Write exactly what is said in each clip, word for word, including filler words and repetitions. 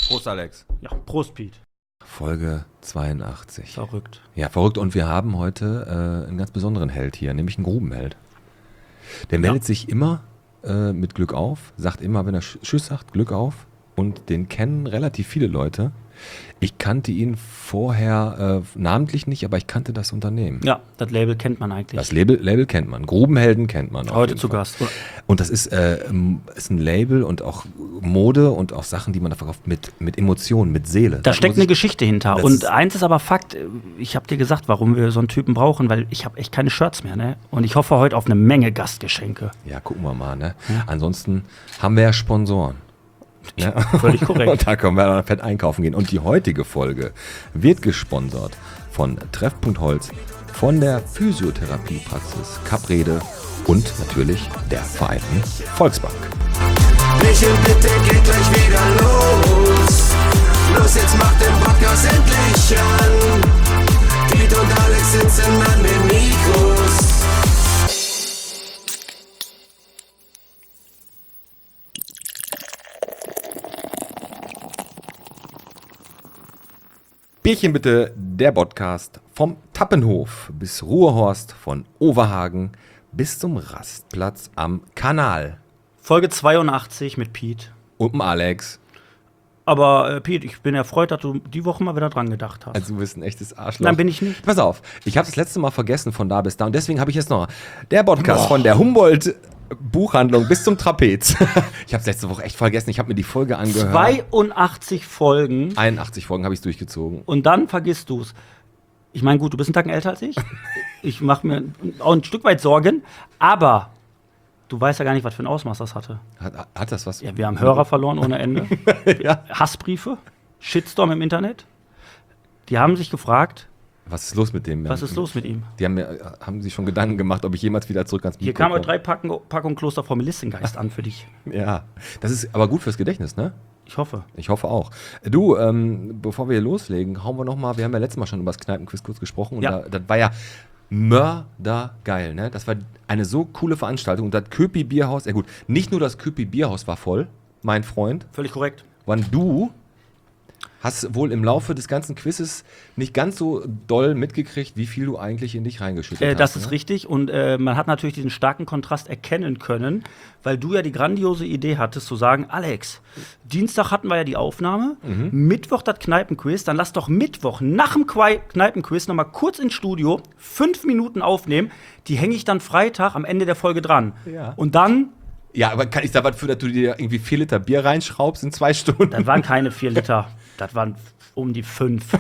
Prost, Alex. Ja, Prost, Pete. Folge zweiundachtzig. Verrückt. Ja, verrückt. Und wir haben heute äh, einen ganz besonderen Held hier, nämlich einen Grubenheld. Der meldet ja. sich immer äh, mit Glück auf, sagt immer, wenn er Tschüss sagt, Glück auf. Und den kennen relativ viele Leute. Ich kannte ihn vorher äh, namentlich nicht, aber ich kannte das Unternehmen. Ja, das Label kennt man eigentlich. Das Label, Label kennt man. Grubenhelden kennt man. Heute zu Gast. Und das ist, äh, ist ein Label und auch Mode und auch Sachen, die man da verkauft mit, mit Emotionen, mit Seele. Da das steckt eine Geschichte hinter. Und eins ist aber Fakt, ich habe dir gesagt, warum wir so einen Typen brauchen, weil ich habe echt keine Shirts mehr. Ne? Und ich hoffe heute auf eine Menge Gastgeschenke. Ja, gucken wir mal. Ne? Ja. Ansonsten haben wir ja Sponsoren. Ja. Völlig korrekt. Und da können wir dann fett einkaufen gehen. Und die heutige Folge wird gesponsert von Treffpunkt Holz, von der Physiotherapiepraxis Caprede und natürlich der Vereinten Volksbank. Michel, bitte geht gleich wieder los. Los, jetzt macht den Podcast endlich an. Piet und Alex sitzen an den Mikros. Bierchen bitte, der Podcast vom Tappenhof bis Ruhrhorst, von Overhagen bis zum Rastplatz am Kanal. Folge zweiundachtzig mit Pete. Und dem Alex. Aber äh, Pete, ich bin erfreut, dass du die Woche mal wieder dran gedacht hast. Also du bist ein echtes Arschloch. Nein, bin ich nicht. Pass auf, ich habe das letzte Mal vergessen von da bis da und deswegen habe ich jetzt noch der Podcast Boah. von der Humboldt Buchhandlung bis zum Trapez. Ich habe es letzte Woche echt vergessen. Ich habe mir die Folge angehört. zweiundachtzig Folgen. einundachtzig Folgen habe ich durchgezogen. Und dann vergisst du es. Ich meine, gut, du bist einen Tacken älter als ich. Ich mache mir auch ein Stück weit Sorgen. Aber du weißt ja gar nicht, was für ein Ausmaß das hatte. Hat, hat das was? Ja, wir haben Hörer verloren ohne Ende. Ja. Hassbriefe, Shitstorm im Internet. Die haben sich gefragt, was ist los mit dem? Was ist los mit ihm? Die haben, mir, haben sich schon Gedanken gemacht, ob ich jemals wieder zurück ans Mikro Hier kamen heute drei Packungen Packung Kloster vom Melissengeist an für dich. Ja, das ist aber gut fürs Gedächtnis, ne? Ich hoffe. Ich hoffe auch. Du, ähm, bevor wir hier loslegen, hauen wir noch mal, wir haben ja letztes Mal schon über das Kneipenquiz kurz gesprochen. Und ja. da, das war ja mördergeil, ne? Das war eine so coole Veranstaltung. Und das Köpi Bierhaus, ja gut, nicht nur das Köpi Bierhaus war voll, mein Freund. Völlig korrekt. Wann du hast wohl im Laufe des ganzen Quizzes nicht ganz so doll mitgekriegt, wie viel du eigentlich in dich reingeschüttet äh, hast. Das ist ne? richtig. Und äh, man hat natürlich diesen starken Kontrast erkennen können, weil du ja die grandiose Idee hattest, zu sagen, Alex, Dienstag hatten wir ja die Aufnahme, mhm. Mittwoch das Kneipenquiz, dann lass doch Mittwoch nach dem Qu- Kneipenquiz noch mal kurz ins Studio, fünf Minuten aufnehmen, die hänge ich dann Freitag am Ende der Folge dran. Ja. Und dann Ja, aber kann ich da was für, dass du dir irgendwie vier Liter Bier reinschraubst in zwei Stunden? Das waren keine vier Liter, das waren um die fünf.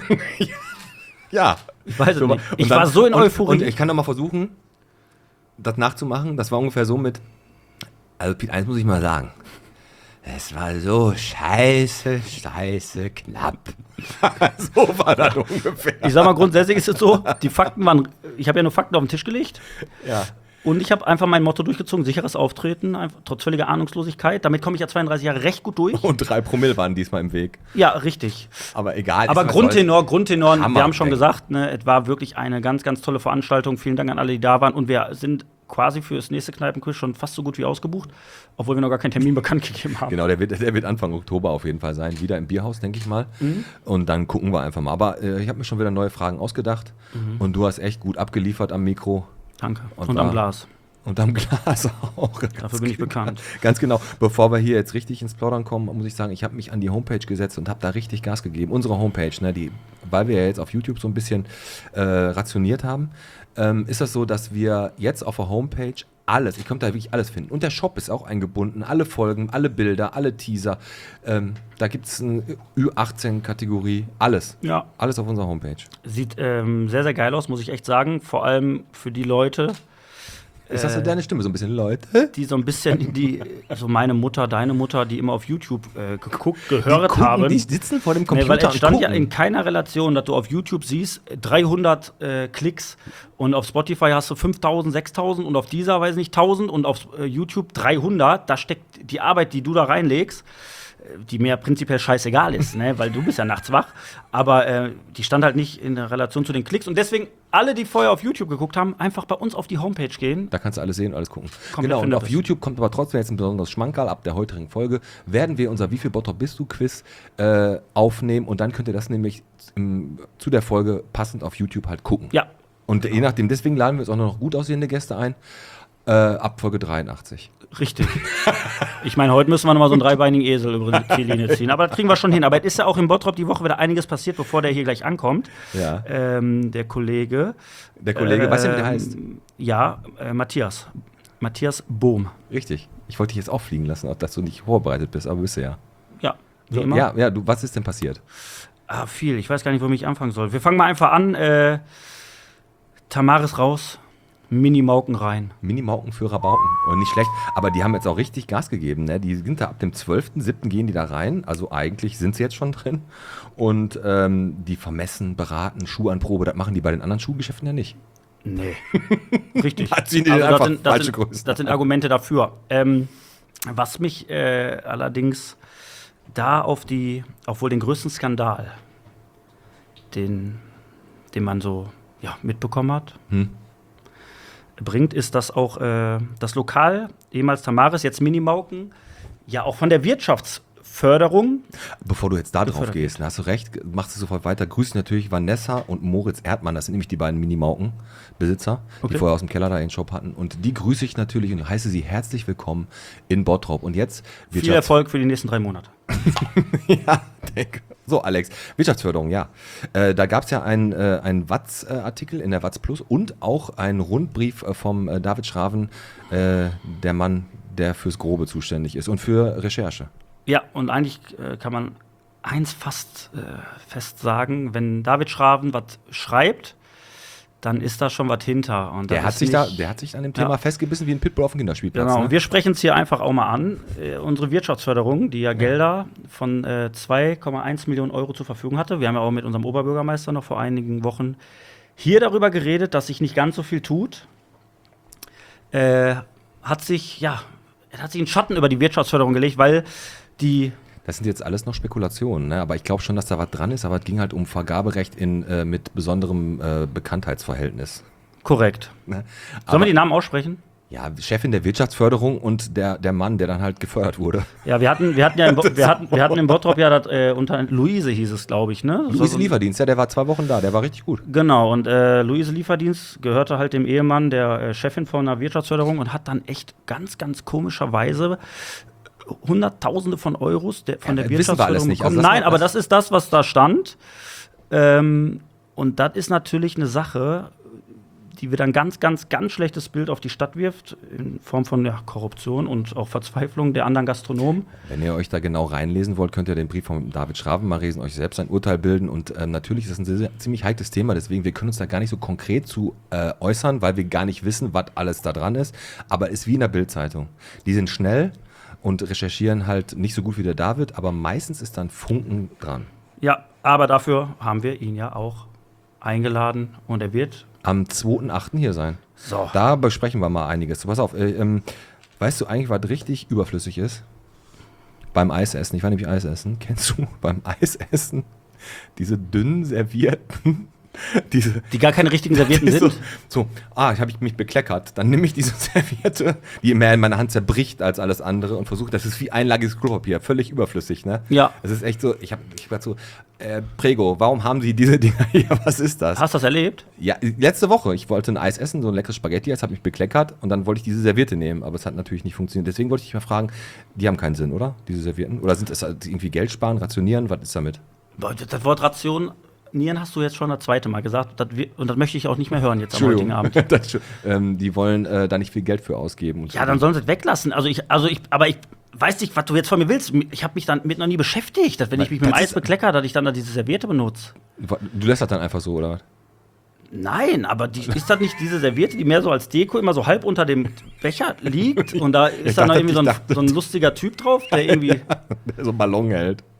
Ja. Ich weiß es so, nicht. Ich dann, war so in und, Euphorie. Und ich kann doch mal versuchen, das nachzumachen. Das war ungefähr so mit, also Piet, eins muss ich mal sagen. Es war so scheiße, scheiße knapp. So war das ungefähr. Ich sag mal, grundsätzlich ist es so, die Fakten waren, ich habe ja nur Fakten auf den Tisch gelegt. Ja. Und ich habe einfach mein Motto durchgezogen, sicheres Auftreten, einfach, trotz völliger Ahnungslosigkeit. Damit komme ich ja zweiunddreißig Jahre recht gut durch. Und drei Promille waren diesmal im Weg. Ja, richtig. Aber egal. Aber Grundtenor, Grundtenor, Hammer, wir haben schon ey. gesagt, ne, es war wirklich eine ganz, ganz tolle Veranstaltung. Vielen Dank an alle, die da waren. Und wir sind quasi für das nächste Kneipenquiz schon fast so gut wie ausgebucht, obwohl wir noch gar keinen Termin bekannt gegeben haben. Genau, der wird, der wird Anfang Oktober auf jeden Fall sein. Wieder im Bierhaus, denke ich mal. Mhm. Und dann gucken wir einfach mal. Aber äh, ich habe mir schon wieder neue Fragen ausgedacht. Mhm. Und du hast echt gut abgeliefert am Mikro. Danke. Und, Und am Glas. Und am Glas auch. Dafür bin ich genau. bekannt. Ganz genau. Bevor wir hier jetzt richtig ins Plaudern kommen, muss ich sagen, ich habe mich an die Homepage gesetzt und habe da richtig Gas gegeben. Unsere Homepage, ne, die, weil wir ja jetzt auf YouTube so ein bisschen äh, rationiert haben, ähm, ist das so, dass wir jetzt auf der Homepage alles, ich konnte da wirklich alles finden. Und der Shop ist auch eingebunden, alle Folgen, alle Bilder, alle Teaser. Ähm, da gibt es eine Ü achtzehn Kategorie, alles. Ja. Alles auf unserer Homepage. Sieht ähm, sehr, sehr geil aus, muss ich echt sagen. Vor allem für die Leute, Ist das so deine Stimme, so ein bisschen, Leute? die so ein bisschen, die, also meine Mutter, deine Mutter, die immer auf YouTube äh, geguckt, gehört die gucken, haben. Die sitzen vor dem Computer Nee, weil es stand und ja gucken. in keiner Relation, dass du auf YouTube siehst, dreihundert äh, Klicks und auf Spotify hast du fünftausend, sechstausend und auf dieser, weiß nicht, tausend und auf äh, YouTube dreihundert. Da steckt die Arbeit, die du da reinlegst. die mir prinzipiell scheißegal ist, ne? Weil du bist ja nachts wach. Aber äh, die stand halt nicht in der Relation zu den Klicks. Und deswegen, alle, die vorher auf YouTube geguckt haben, einfach bei uns auf die Homepage gehen. Da kannst du alles sehen, alles gucken. Komplett genau, und auf findet YouTube kommt aber trotzdem jetzt ein besonderes Schmankerl. Ab der heutigen Folge werden wir unser Wie viel Bottrop bist du Quiz äh, aufnehmen. Und dann könnt ihr das nämlich im, zu der Folge passend auf YouTube halt gucken. Ja. Und je nachdem, deswegen laden wir jetzt auch noch gut aussehende Gäste ein. Äh, ab Folge dreiundachtzig. Richtig. Ich meine, heute müssen wir nochmal so einen dreibeinigen Esel über die Ziellinie ziehen. Aber das kriegen wir schon hin. Aber es ist ja auch in Bottrop die Woche wieder einiges passiert, bevor der hier gleich ankommt. Ja. Ähm, der Kollege. Der Kollege, äh, weißt du, wie der heißt? Ja, äh, Matthias. Matthias Bohm. Richtig. Ich wollte dich jetzt auch fliegen lassen, auch dass du nicht vorbereitet bist, aber bist du ja. Ja, wie So, immer. ja, ja, du, was ist denn passiert? Ah, viel. Ich weiß gar nicht, womit ich anfangen soll. Wir fangen mal einfach an. Äh, Tamaris raus. Mini-Mauken rein. Mini-Mauken für Rabauken. Und nicht schlecht. Aber die haben jetzt auch richtig Gas gegeben. Ne? Die sind da ab dem zwölften siebten gehen die da rein. Also eigentlich sind sie jetzt schon drin. Und ähm, die vermessen, beraten, Schuhanprobe. Das machen die bei den anderen Schuhgeschäften ja nicht. Nee. Richtig. Da ziehen die Also einfach das, sind, das, falsche sind, Größen. das sind Argumente dafür. Ähm, was mich äh, allerdings da auf die, auf wohl den größten Skandal, den, den man so ja, mitbekommen hat, Hm. bringt, ist, dass auch äh, das Lokal, ehemals Tamaris, jetzt Mini-Mauken, ja auch von der Wirtschaftsförderung. Bevor du jetzt da drauf Befördert gehst, hast du recht, machst du sofort weiter. Grüß natürlich Vanessa und Moritz Erdmann. Das sind nämlich die beiden Mini-Mauken-Besitzer, Okay. die vorher aus dem Keller da ihren Shop hatten. Und die grüße ich natürlich und heiße sie herzlich willkommen in Bottrop. Und jetzt Viel Erfolg für die nächsten drei Monate. Ja, denke. So, Alex, Wirtschaftsförderung, ja. Äh, da gab es ja einen äh, ein Watz-Artikel in der Watz Plus und auch einen Rundbrief äh, vom äh, David Schraven, äh, der Mann, der fürs Grobe zuständig ist und für Recherche. Ja, und eigentlich äh, kann man eins fast äh, fest sagen, wenn David Schraven was schreibt, dann ist da schon was hinter. Und das Der hat, ist sich da, nicht- der hat sich an dem Thema Ja. festgebissen wie ein Pitbull auf dem Kinderspielplatz. Genau, Ne? und wir sprechen es hier einfach auch mal an. Äh, unsere Wirtschaftsförderung, die ja Gelder von äh, zwei Komma eins Millionen Euro zur Verfügung hatte. Wir haben ja auch mit unserem Oberbürgermeister noch vor einigen Wochen hier darüber geredet, dass sich nicht ganz so viel tut. Äh, hat sich, ja, er hat sich einen Schatten über die Wirtschaftsförderung gelegt, weil die Das sind jetzt alles noch Spekulationen, ne? Aber ich glaube schon, dass da was dran ist. Aber es ging halt um Vergaberecht in, äh, mit besonderem äh, Bekanntheitsverhältnis. korrekt. Ne? Sollen Aber- wir die Namen aussprechen? Ja, Chefin der Wirtschaftsförderung und der, der Mann, der dann halt gefördert wurde. Ja, wir hatten, wir hatten ja im, Bo- wir hatten, wir hatten im Bottrop ja das, äh, unter Luise hieß es, glaube ich, ne? Das war Luise so ein- Lieferdienst, ja, der war zwei Wochen da, der war richtig gut. Genau, und äh, Luise Lieferdienst gehörte halt dem Ehemann der äh, Chefin von einer Wirtschaftsförderung und hat dann echt ganz, ganz komischerweise Hunderttausende von Euros der, von Ja, der wissen wir Wirtschaftsförderung alles nicht. Also bekommen. das Nein, war- aber das- das ist das, was da stand. Ähm, und das ist natürlich eine Sache, die wieder ein ganz, ganz, ganz schlechtes Bild auf die Stadt wirft, in Form von ja, Korruption und auch Verzweiflung der anderen Gastronomen. Wenn ihr euch da genau reinlesen wollt, könnt ihr den Brief von David Schraven mal lesen, euch selbst ein Urteil bilden. Und ähm, natürlich ist das ein sehr, sehr, ziemlich heikles Thema, deswegen wir können uns da gar nicht so konkret zu äh, äußern, weil wir gar nicht wissen, was alles da dran ist. Aber ist wie in der Bild-Zeitung. Die sind schnell und recherchieren halt nicht so gut wie der David, aber meistens ist dann Funken dran. Ja, aber dafür haben wir ihn ja auch eingeladen und er wird. Am zweiten achten hier sein. So. Da besprechen wir mal einiges. Pass auf, äh, ähm, weißt du eigentlich, was richtig überflüssig ist? Beim Eisessen. Ich war nämlich Eisessen. Kennst du beim Eisessen diese dünnen servierten, diese, Die gar keine richtigen Servietten die so, sind. so, ah, ich habe mich bekleckert. Dann nehme ich diese Serviette, die mehr in meiner Hand zerbricht als alles andere und versuche, das ist wie einlagiges Klopapier, völlig überflüssig, ne? Ja. Das ist echt so, ich habe ich hab so, äh, Prego, warum haben Sie diese Dinger hier? Was ist das? Hast du das erlebt? Ja, letzte Woche. Ich wollte ein Eis essen, so ein leckeres Spaghetti, es hat mich bekleckert und dann wollte ich diese Serviette nehmen, aber es hat natürlich nicht funktioniert. Deswegen wollte ich dich mal fragen, die haben keinen Sinn, oder? Diese Servietten? Oder sind es halt irgendwie Geld sparen, rationieren? Was ist damit? Boah, Das Wort Rationieren hast du jetzt schon das zweite Mal gesagt. Das wir- und das möchte ich auch nicht mehr hören jetzt am heutigen Abend. Das, ähm, die wollen äh, da nicht viel Geld für ausgeben. Und Ja, so. dann sollen sie es weglassen. Also ich, also ich, aber ich weiß nicht, was du jetzt von mir willst. Ich habe mich damit noch nie beschäftigt, dass wenn ich mich mit dem Das Eis ist- bekleckere, dass ich dann da diese Serviette benutze. Du lässt das dann einfach so, oder was? Nein, aber die, ist das nicht diese Serviette, die mehr so als Deko immer so halb unter dem Becher liegt und da ist dann noch dachte, irgendwie so ich ein, dachte- so ein lustiger Typ drauf, der irgendwie. Der so einen Ballon hält.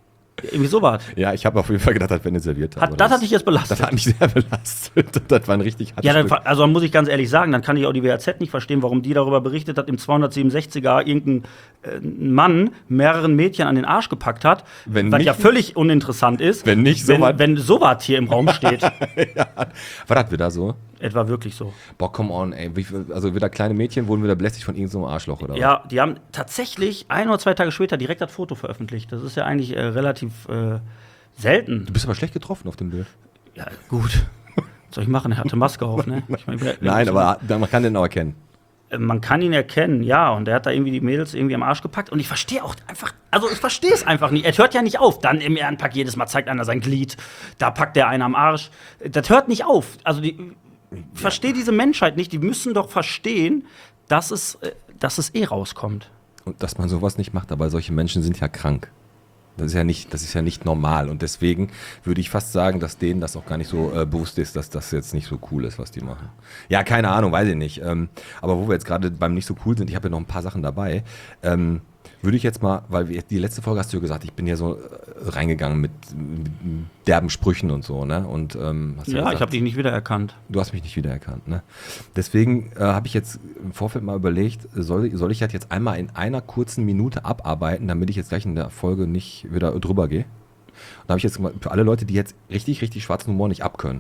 Irgendwie so was. Ja, ich habe auf jeden Fall gedacht, das wäre eine Serviette. Hat, das hat dich jetzt belastet. Das hat mich sehr belastet. Das war ein richtig hartes Ja, dann, Stück. also muss ich ganz ehrlich sagen, dann kann ich auch die W H Z nicht verstehen, warum die darüber berichtet hat, im zweihundertsiebenundsechziger irgendein äh, Mann mehreren Mädchen an den Arsch gepackt hat, Wenn was nicht- ja völlig uninteressant ist, Wenn nicht so wenn, was- wenn sowas hier im Raum steht. Ja. War das wieder so? Etwa wirklich so. Boah, come on, ey. Wie viel- Also wieder kleine Mädchen wurden wieder belästigt von irgendeinem so Arschloch, oder was? Ja, die haben tatsächlich ein oder zwei Tage später direkt das Foto veröffentlicht. Das ist ja eigentlich äh, relativ äh, selten. Du bist aber schlecht getroffen auf dem Bild. Ja, gut. Was soll ich machen? Er hatte Maske auf, ne? Ich mein, wer- Nein, aber da- man kann den auch erkennen. Äh, Man kann ihn erkennen, ja. Und er hat da irgendwie die Mädels irgendwie am Arsch gepackt. Und ich verstehe auch einfach, also ich verstehe es einfach nicht. Er hört ja nicht auf. Dann im Ehrenpack jedes Mal zeigt einer sein Glied. Da packt der einen am Arsch. Das hört nicht auf. Also die, ich verstehe diese Menschheit nicht. Die müssen doch verstehen, dass es, äh, dass es eh rauskommt. Und dass man sowas nicht macht, aber solche Menschen sind ja krank. Das ist ja nicht, das ist ja nicht normal. Und deswegen würde ich fast sagen, dass denen das auch gar nicht so äh, bewusst ist, dass das jetzt nicht so cool ist, was die machen. Ja, keine Ahnung, weiß ich nicht. Ähm, aber wo wir jetzt gerade beim nicht so cool sind, ich habe ja noch ein paar Sachen dabei, ähm, würde ich jetzt mal, weil wir, die letzte Folge hast du ja gesagt, ich bin ja so äh, reingegangen mit, mit derben Sprüchen und so, ne? Und ähm, hast Ja, gesagt, ich habe dich nicht wiedererkannt. du hast mich nicht wiedererkannt, ne? Deswegen äh, habe ich jetzt im Vorfeld mal überlegt, soll, soll ich das jetzt einmal in einer kurzen Minute abarbeiten, damit ich jetzt gleich in der Folge nicht wieder drüber gehe? Und da habe ich jetzt mal für alle Leute, die jetzt richtig, richtig schwarzen Humor nicht abkönnen,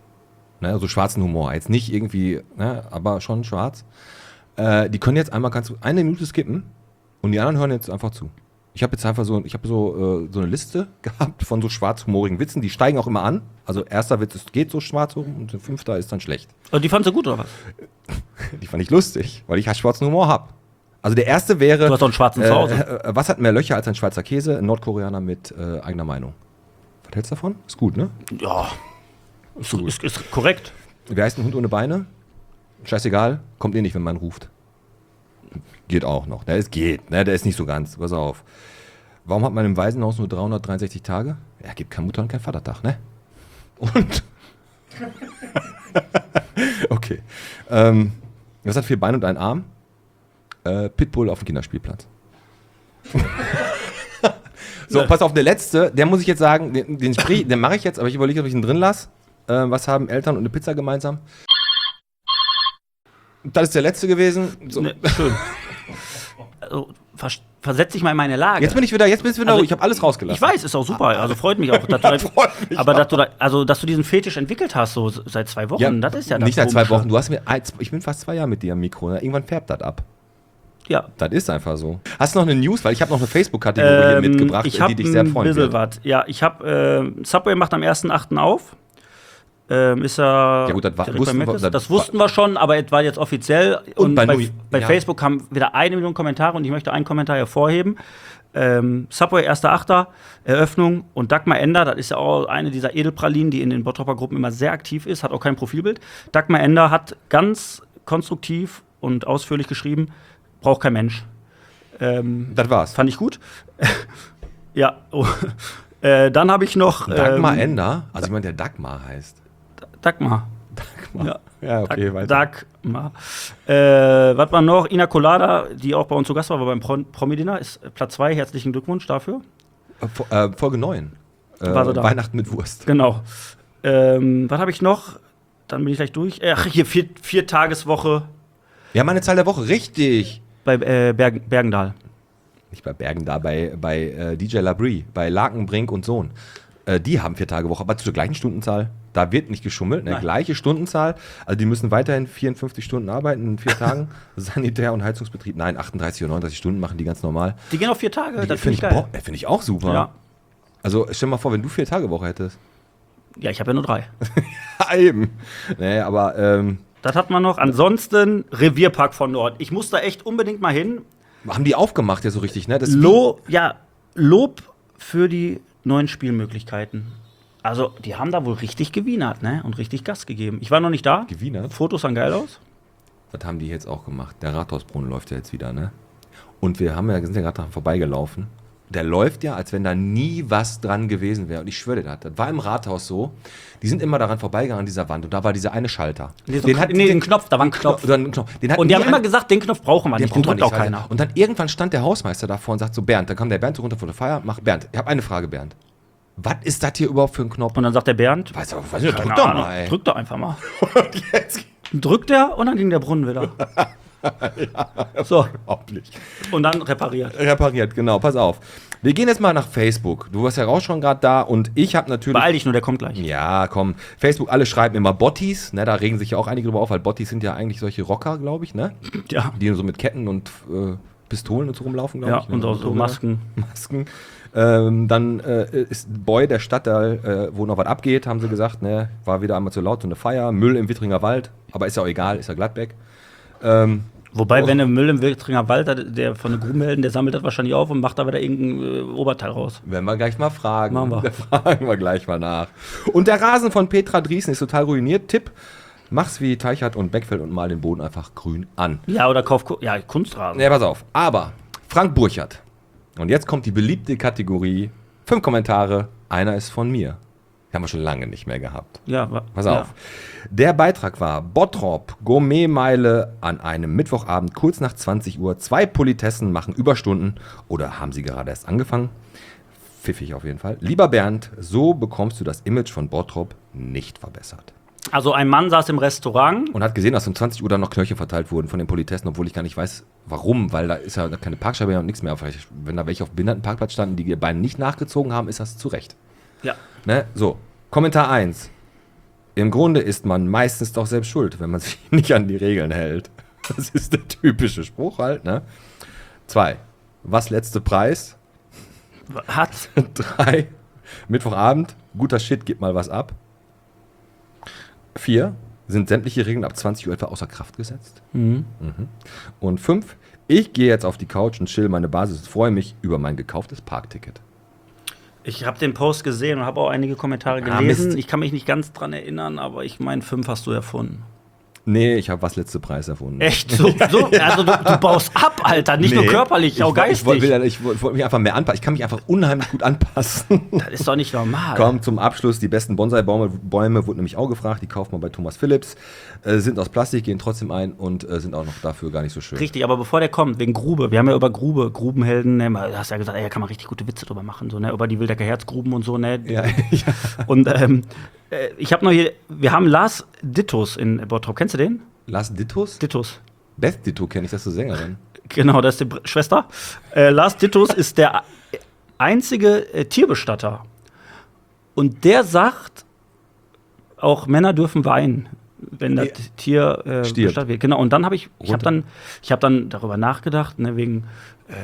ne? Also schwarzen Humor, jetzt nicht irgendwie, ne? Aber schon schwarz, äh, die können jetzt einmal ganz eine Minute skippen und die anderen hören jetzt einfach zu. Ich habe jetzt einfach so, ich habe so, äh, so eine Liste gehabt von so schwarzhumorigen Witzen, die steigen auch immer an. Also erster Witz ist, geht so schwarz rum und der fünfter ist dann schlecht. Und die fandst du gut, oder was? Die fand ich lustig, weil ich halt schwarzen Humor habe. Also der erste wäre. Du hast doch einen schwarzen zu Hause. Äh, äh, was hat mehr Löcher als ein Schweizer Käse? Ein Nordkoreaner mit äh, eigener Meinung. Was hältst du davon? Ist gut, ne? Ja, ist, ist, ist korrekt. Wie heißt ein Hund ohne Beine? Scheißegal, kommt eh nicht, wenn man ruft. Geht auch noch. Ne, es geht, ne? Der ist nicht so ganz. Pass auf. Warum hat man im Waisenhaus nur dreihundertdreiundsechzig Tage? Ja, gibt keine Mutter und kein Vatertag, ne? Und. Okay. Ähm, was hat vier Beine und einen Arm? Äh, Pitbull auf dem Kinderspielplatz. So, Ja. pass auf, der letzte, der muss ich jetzt sagen, den, den, sprich- den mache ich jetzt, aber ich überlege, ob ich ihn drin lasse. Äh, was haben Eltern und eine Pizza gemeinsam? Das ist der letzte gewesen. So. Ne, schön. Also, vers versetz dich mal in meine Lage. Jetzt bin ich wieder, jetzt bist du wieder Also ruhig. Ich habe alles rausgelassen. Ich weiß, ist auch super. Also freut mich auch. Dass du da, Freut mich aber auch. dass du, da, also, dass du diesen Fetisch entwickelt hast, so seit zwei Wochen, das ist ja das nicht seit zwei Komische. Wochen. Du hast mir, eins- ich bin fast zwei Jahre mit dir am Mikro. Ne? Irgendwann färbt das ab. Ja. Das ist einfach so. Hast du noch eine News? Weil ich habe noch eine Facebook-Kategorie hier Ähm, mitgebracht, ich hab die dich sehr freuen ein bisschen wird. was. Ja, ich habe äh, Subway macht am ersten achten auf. Ähm, ist er Ja gut, das war- direkt wussten bei wir- Mc's? das Das war- wussten wir schon, aber es war jetzt offiziell. Und, bei bei, New- bei ja. Facebook kamen wieder eine Million Kommentare und ich möchte einen Kommentar hervorheben. Ähm, Subway, erster achter Eröffnung und Dagmar Ender, das ist ja auch eine dieser Edelpralinen, die in den Bottroper Gruppen immer sehr aktiv ist, hat auch kein Profilbild. Dagmar Ender hat ganz konstruktiv und ausführlich geschrieben, braucht kein Mensch. Ähm, Das war's. Fand ich gut. Ja. Oh. Äh, dann habe ich noch. Dagmar ähm, Ender? Also ich meine, der Dagmar heißt. Dagmar. Dagmar. Ja, okay, Dag- weiter. Dagmar. Äh, was war noch? Ina Colada, die auch bei uns zu Gast war, war beim Pro Promi-Dinner, ist Platz zwei. Herzlichen Glückwunsch dafür. Äh, Fo- äh, Folge neun. Äh, War sie da? Weihnachten mit Wurst. Genau. Ähm, was habe ich noch? Dann bin ich gleich durch. Ach, hier, vier, vier Tageswoche Ja, meine Zahl der Woche, richtig. bei äh, Bergen, Bergendal. Nicht bei Bergen, da bei, bei äh, D J Labrie, bei Lakenbrink und Sohn. Äh, die haben vier Tage Woche, aber zur gleichen Stundenzahl. Da wird nicht geschummelt, ne? Nein. Gleiche Stundenzahl. Also die müssen weiterhin vierundfünfzig Stunden arbeiten in vier Tagen. Sanitär- und Heizungsbetrieb, nein, achtunddreißig oder neununddreißig Stunden machen die ganz normal. Die gehen auf vier Tage, Die das finde finde ich, ich geil. boah, finde ich auch super. Ja. Also stell dir mal vor, wenn du vier Tage Woche hättest. Ja, ich habe ja nur drei. Ja, eben. Nee, aber ähm, Das hat man noch. Ansonsten Revierpark von Nord. Ich muss da echt unbedingt mal hin. haben die aufgemacht ja so richtig, ne? Das ist wie- Lob, ja, Lob für die neuen Spielmöglichkeiten. Also, die haben da wohl richtig gewienert, ne? Und richtig Gas gegeben. Ich war noch nicht da. Gewienert? Fotos sahen geil aus. Das haben die jetzt auch gemacht. Der Rathausbrunnen läuft ja jetzt wieder, ne? Und wir haben ja, sind ja gerade dran vorbeigelaufen. Der läuft ja, als wenn da nie was dran gewesen wäre. Und ich schwöre dir das. Das war im Rathaus so. Die sind immer daran vorbeigegangen an dieser Wand. Und da war dieser eine Schalter. Nee, so hat, nee, den Knopf, da war ein Knopf. Oder einen Knopf. Den hat Und die nie haben immer ein- gesagt, den Knopf brauchen wir den nicht. Den braucht man drückt auch nicht, keiner. Und dann irgendwann stand der Hausmeister davor und sagt so, Bernd, dann kam der Bernd so runter vor der Feier, mach Bernd. Ich habe eine Frage, Bernd. Was ist das hier überhaupt für ein Knopf? Und dann sagt der Bernd, Weiß aber, weiß nicht, keine drück doch Ahnung, mal, ey. drück doch einfach mal. Und jetzt Drückt er und dann ging der Brunnen wieder. So, unglaublich. und dann repariert. Repariert, genau, pass auf. Wir gehen jetzt mal nach Facebook. Du warst ja auch schon gerade da und ich habe natürlich... Beeil dich nur, der kommt gleich. Ja, komm. Facebook, alle schreiben immer Botties, ne, da regen sich ja auch einige drüber auf, weil Botties sind ja eigentlich solche Rocker, glaube ich, ne? Ja, Die so mit Ketten und äh, Pistolen und so rumlaufen, glaube ja ich. Ne? und auch so Masken. Masken. Ähm, dann äh, ist Boy der Stadtteil, äh, wo noch was abgeht, haben sie gesagt, ne? War wieder einmal zu laut, so eine Feier, Müll im Wittringer Wald, aber ist ja auch egal, ist ja Gladbeck. Ähm, Wobei, Oh. wenn der Müll im Wittringer Wald, hat, der von den Grubenhelden, der sammelt das wahrscheinlich auf und macht da wieder irgendein äh, Oberteil raus. Werden wir gleich mal fragen. Machen wir. Da fragen wir gleich mal nach. Und der Rasen von Petra Driesen ist total ruiniert. Tipp, mach's wie Teichert und Beckfeld und mal den Boden einfach grün an. Ja, oder kauf Ku- ja, Kunstrasen. Ne, pass auf. Aber Frank Burchert. Und jetzt kommt die beliebte Kategorie. Fünf Kommentare, einer ist von mir. Die haben wir schon lange nicht mehr gehabt. Ja, wa- Pass ja. auf. Der Beitrag war Bottrop, Gourmetmeile an einem Mittwochabend kurz nach zwanzig Uhr. Zwei Politessen machen Überstunden oder haben sie gerade erst angefangen? Pfiffig auf jeden Fall. Lieber Bernd, so bekommst du das Image von Bottrop nicht verbessert. Also ein Mann saß im Restaurant. Und hat gesehen, dass um zwanzig Uhr dann noch Knöllchen verteilt wurden von den Politessen, obwohl ich gar nicht weiß, warum, weil da ist ja keine Parkscheibe mehr und nichts mehr. Vielleicht, wenn da welche auf dem Behindertenparkplatz standen, die ihr Beine nicht nachgezogen haben, ist das zu Recht. Ja. Ne? So, Kommentar eins. Im Grunde ist man meistens doch selbst schuld, wenn man sich nicht an die Regeln hält. Das ist der typische Spruch halt, ne? Zwei. Was letzte Preis? Hat. Drei. Mittwochabend. Guter Shit, gib mal was ab. Vier. Sind sämtliche Regeln ab zwanzig Uhr etwa außer Kraft gesetzt? Mhm. Mhm. Und fünf. Ich gehe jetzt auf die Couch und chill meine Basis und freue mich über mein gekauftes Parkticket. Ich habe den Post gesehen und habe auch einige Kommentare Ah, gelesen. Mist. Ich kann mich nicht ganz dran erinnern, aber ich meine, fünf hast du erfunden. Nee, ich habe was letzte Preis erfunden. Echt? So, so? Also du, du baust ab, Alter. Nicht nur Nee. körperlich, auch Ich woll- Ich wollte geistig. ich wollt, wollt mich einfach mehr anpassen. Ich kann mich einfach unheimlich gut anpassen. Das ist doch nicht normal. Komm, zum Abschluss, die besten Bonsai-Bäume Bäume wurden nämlich auch gefragt, die kauft man bei Thomas Philips, äh, sind aus Plastik, gehen trotzdem ein und äh, sind auch noch dafür gar nicht so schön. Richtig, aber bevor der kommt, wegen Grube, wir haben ja über Grube, Grubenhelden, ne, du hast ja gesagt, ey, da kann man richtig gute Witze drüber machen, so, ne, über die Wildecker Herzgruben und so, ne. Ja, ja. Und ähm, äh, ich habe noch hier, wir haben Lars Dittus in Bottrop, kennst du den? Lars Dittus? Dittus. Beth Ditto kenne ich, das ist eine Sängerin. Genau, das ist die Br- Schwester. Äh, Lars Dittus ist der einzige äh, Tierbestatter. Und der sagt, auch Männer dürfen weinen, wenn das Ja. Tier äh, Stirbt. bestattet wird. Genau, und dann habe ich, ich habe Runter. dann, ich habe dann darüber nachgedacht, ne, wegen äh,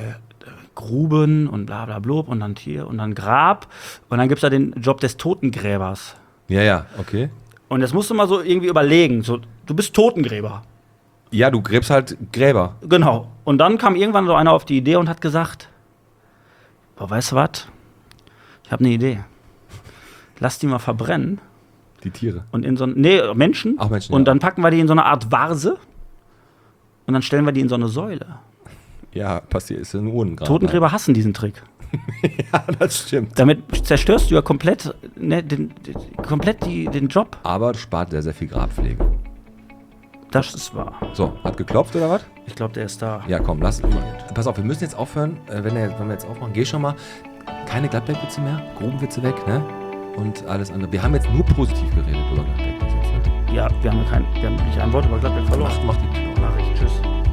Gruben und bla bla blub und dann Tier und dann Grab. Und dann gibt es da den Job des Totengräbers. Ja, ja, okay. Und das musst du mal so irgendwie überlegen. So, du bist Totengräber. Ja, du gräbst halt Gräber. Genau. Und dann kam irgendwann so einer auf die Idee und hat gesagt, boah, weißt du was? Ich habe eine Idee. Lass die mal verbrennen Die Tiere. und in so ein, nee, Menschen. Ach, Menschen, und ja. dann packen wir die in so eine Art Vase und dann stellen wir die in so eine Säule. Ja, passiert, ist ein Urnengrab. Totengräber hassen diesen Trick. Ja, das stimmt. Damit zerstörst du ja komplett, ne, den, den, komplett die, den Job. Aber spart sehr, sehr viel Grabpflege. Das ist wahr. So, hat geklopft oder was? Ich glaube, der ist da. Ja, komm, lass. Pass auf, wir müssen jetzt aufhören. Äh, wenn, der, wenn wir jetzt aufmachen, geh schon mal. Keine Gladbeck-Witze mehr, Grubenwitze weg, ne? Und alles andere. Wir haben jetzt nur positiv geredet über Gladbeck. bis jetzt, ne? Ja, wir haben, kein, wir haben nicht ein Wort über Gladbeck verloren. Mach, mach die Tür. Mach ich. Tschüss.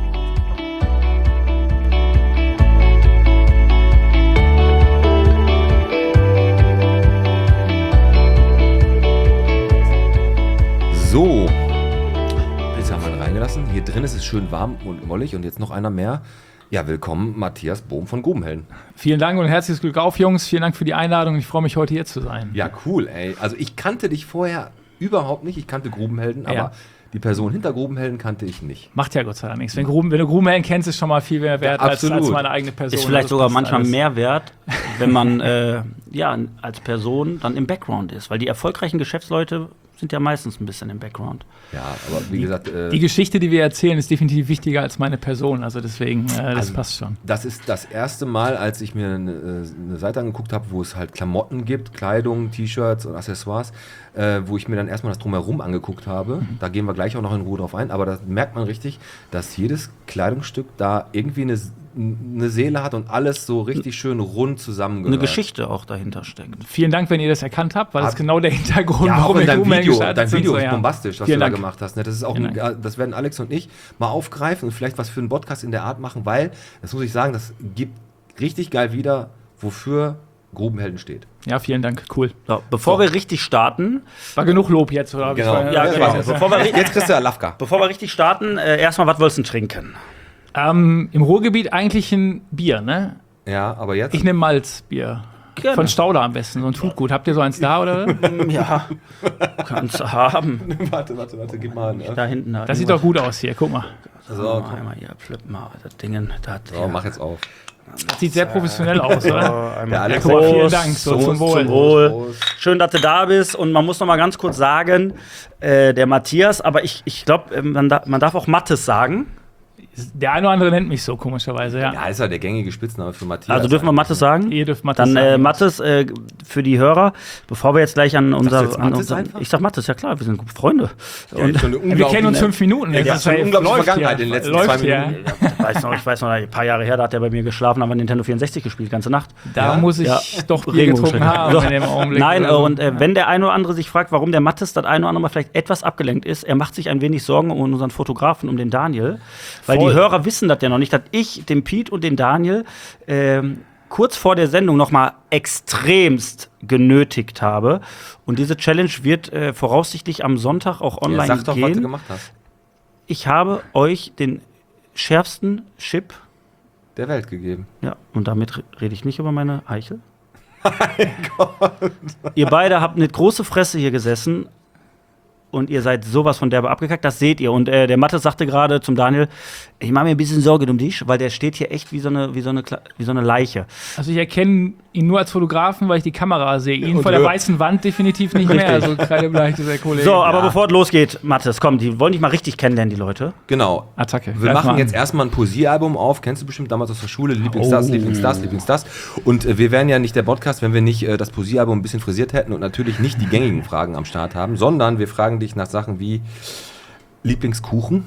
So. Jetzt haben wir ihn reingelassen. Hier drin ist es schön warm und mollig. Und jetzt noch einer mehr. Ja, willkommen, Matthias Bohm von Grubenhelden. Vielen Dank und herzliches Glück auf, Jungs. Vielen Dank für die Einladung. Ich freue mich, heute hier zu sein. Ja, cool, ey. Also ich kannte dich vorher überhaupt nicht. Ich kannte Grubenhelden, aber Ja. die Person hinter Grubenhelden kannte ich nicht. Also Macht ja Gott sei Dank nichts. Wenn, Gruben, wenn du Grubenhelden kennst, ist schon mal viel mehr wert Ja, als, als absolut. meine eigene Person. Ist vielleicht Das sogar passt manchmal alles. mehr wert, wenn man äh, ja, als Person dann im Background ist. Weil die erfolgreichen Geschäftsleute sind ja meistens ein bisschen im Background. Ja, aber wie gesagt, äh, Die Geschichte, die wir erzählen, ist definitiv wichtiger als meine Person. Also deswegen, äh, das Also- passt schon. das ist das erste Mal, als ich mir eine, eine Seite angeguckt habe, wo es halt Klamotten gibt, Kleidung, T-Shirts und Accessoires, äh, wo ich mir dann erstmal das Drumherum angeguckt habe. Mhm. Da gehen wir gleich auch noch in Ruhe drauf ein, aber da merkt man richtig, dass jedes Kleidungsstück da irgendwie eine, eine Seele hat und alles so richtig schön rund zusammengehört. Eine Geschichte auch dahinter steckt. Vielen Dank, wenn ihr das erkannt habt, weil das Ab- ist genau der Hintergrund, Ja, auch warum in wir deinem Doom-Man Video, gestartet dein sind. Video So, ist ja. bombastisch, was Vielen du Dank. da gemacht hast. Ne? Das ist auch, Vielen ein, das werden Alex und ich mal aufgreifen und vielleicht was für einen Podcast in der Art machen, weil, das muss ich sagen, das gibt richtig geil wieder, wofür Grubenhelden steht. Ja, vielen Dank, cool. So, bevor So. wir richtig starten, War genug Lob jetzt, oder? Genau. Das war- Ja, das genau. war's. Bevor wir, Jetzt kriegst du ja Lafka. bevor wir richtig starten, äh, erstmal, was wolltest du denn trinken? Ähm, Im Ruhrgebiet eigentlich ein Bier, ne? Ja, aber jetzt. Ich nehme Malzbier. Gerne. Von Stauder am besten, so ein Tutgut. Habt ihr so eins da, oder? Ja, kannst du haben. warte, warte, warte, gib mal. Ne? Da hinten. Da Das sieht doch gut aus hier, guck mal. So, So, einmal hier, flipp mal das Ding. Das, so, mach jetzt auf. Das sieht sehr professionell aus, oder? einmal Der Alex- Guck mal, vielen Prost. Dank. So, Prost, zum Wohl. Zum Wohl. Prost. Schön, dass du da bist. Und man muss noch mal ganz kurz sagen, äh, der Matthias, aber ich, ich glaube, man, da, man darf auch Mattes sagen. Der eine oder andere nennt mich so, komischerweise, ja. Ja, ist ja der gängige Spitzname für Matthias. Also dürfen wir Mattes sagen? Ihr dürft Mattes Dann äh, sagen. Mattes äh, für die Hörer, bevor wir jetzt gleich an unser, jetzt an Mattes unser einfach? ich sag Mattes, ja klar, wir sind Freunde. Ja, Und, schon eine Ja, wir kennen uns unglaubliche- fünf Minuten. Ja, Das schon eine ist- unglaubliche läuft Vergangenheit ja. in den letzten Läuft zwei ja. Minuten. ich weiß noch, ich weiß noch, ein paar Jahre her, da hat er bei mir geschlafen, haben wir Nintendo vierundsechzig gespielt, ganze Nacht. Da Ja? muss ich Ja. doch Bier Regenbogen getrunken schlecht. haben So. in dem Augenblick. Nein, oder so. und äh, wenn der eine oder andere sich fragt, warum der Mattes das eine oder andere Mal vielleicht etwas abgelenkt ist, er macht sich ein wenig Sorgen um unseren Fotografen, um den Daniel. Weil Voll. die Hörer wissen das ja noch nicht, dass ich den Pete und den Daniel ähm, kurz vor der Sendung noch mal extremst genötigt habe. Und diese Challenge wird äh, voraussichtlich am Sonntag auch online Ja, sag doch, was du gehen. gemacht hast. Ich habe euch den schärfsten Chip, Der Welt gegeben. ja, und damit re- rede ich nicht über meine Eichel. Mein Gott. Ihr beide habt eine große Fresse hier gesessen und ihr seid sowas von derbe abgekackt, das seht ihr. Und äh, der Mattes sagte gerade zum Daniel, ich mache mir ein bisschen Sorge um dich, weil der steht hier echt wie so eine, wie so eine, Kle- wie so eine Leiche. Also ich erkenne ihn nur als Fotografen, weil ich die Kamera sehe. Ihn Und vor der hör- weißen Wand definitiv nicht mehr. Also gerade bleicht dieser Kollege. So, aber Ja. bevor es losgeht, Mattes, komm, die wollen dich mal richtig kennenlernen, die Leute. Genau. Attacke. Wir Greif mal machen an. jetzt erstmal ein Poesiealbum auf. Kennst du bestimmt damals aus der Schule? Lieblingsstars, Oh. Lieblingsstars, Lieblingsstars. Und äh, wir wären ja nicht der Podcast, wenn wir nicht äh, das Poesiealbum ein bisschen frisiert hätten und natürlich nicht die gängigen Fragen am Start haben, sondern wir fragen dich nach Sachen wie Lieblingskuchen.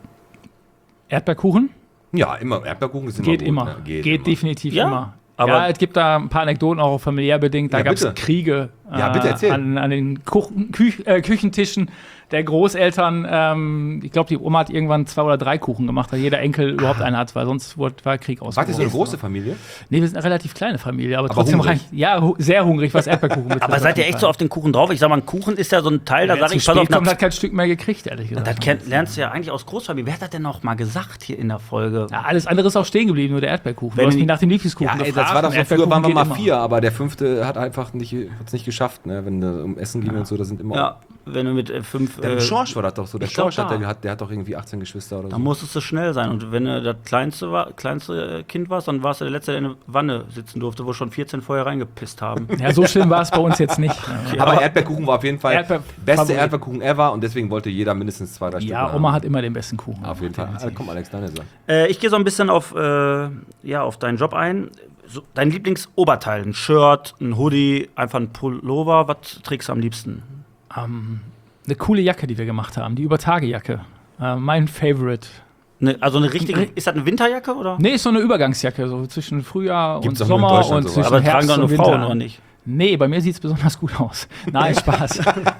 Erdbeerkuchen? Ja, immer. Erdbeerkuchen ist immer Geht gut, immer. ne? Geht, immer. definitiv Ja, immer. aber- ja, es gibt da ein paar Anekdoten, auch familiär bedingt. Da Ja, gab es bitte. Kriege Ja, bitte erzähl. an, an den Kuchen, Küch, äh, Küchentischen der Großeltern. Ähm, ich glaube, die Oma hat irgendwann zwei oder drei Kuchen gemacht, weil jeder Enkel überhaupt einen hat, weil sonst wurde, war Krieg Wart ihr so eine ausgebrochen. große Familie? Nee, wir sind eine relativ kleine Familie, aber, Aber trotzdem hungrig. rein, ja, hu sehr hungrig, was Erdbeerkuchen betrifft. Aber seid ihr echt so auf den Kuchen drauf? Ich sag mal, ein Kuchen ist ja so ein Teil, da Wer sag zu ich, pass auf, spät kommt, nach hat kein Stück mehr gekriegt, ehrlich gesagt. das kennt, lernst du ja eigentlich aus Großfamilie. Wer hat das denn noch mal gesagt hier in der Folge? Ja, alles andere ist auch stehen geblieben, nur der Erdbeerkuchen. Wenn du hast die- mich nach dem Lieblingskuchen Ja, ey, gefragt. das war doch und so, früher Erdbeerkuchen waren wir geht mal immer. vier, aber der fünfte hat einfach nicht, hat's nicht geschafft, ne? Wenn es um Essen ging und so, da sind immer. Ja, wenn du mit äh, fünf. Der Äh, Schorsch war das doch so. Der ich glaub, Schorsch hat, da. der, hat, der hat doch irgendwie achtzehn Geschwister oder Da so. musstest du schnell sein. Und wenn du das kleinste, war, kleinste äh, Kind warst, dann warst du der Letzte, der in der Wanne sitzen durfte, wo schon vierzehn vorher reingepisst haben. Ja, so schlimm war es bei uns jetzt nicht. Aber Erdbeerkuchen war auf jeden Fall Erdbeer- beste Favorit. Erdbeerkuchen ever und deswegen wollte jeder mindestens zwei, drei Stück Ja, haben. Oma hat immer den besten Kuchen. Auf jeden Fall. Also, komm, Alex, deine Sache. äh, ich gehe so ein bisschen auf, äh, ja, auf deinen Job ein. So, dein Lieblingsoberteil, ein Shirt, ein Hoodie, einfach ein Pullover. Was trägst du am liebsten? Ähm, eine coole Jacke, die wir gemacht haben, die Übertagejacke. Äh, mein Favorite. Ne, also eine richtige. Ist das eine Winterjacke oder? Nee, ist so eine Übergangsjacke, so zwischen Frühjahr Gibt's und doch nur in Sommer Deutschland und sowas. zwischen Aber tragen Herbst doch nur und Winter. Frauen, oder nicht? Nee, bei mir sieht es besonders gut aus. Nein, Spaß.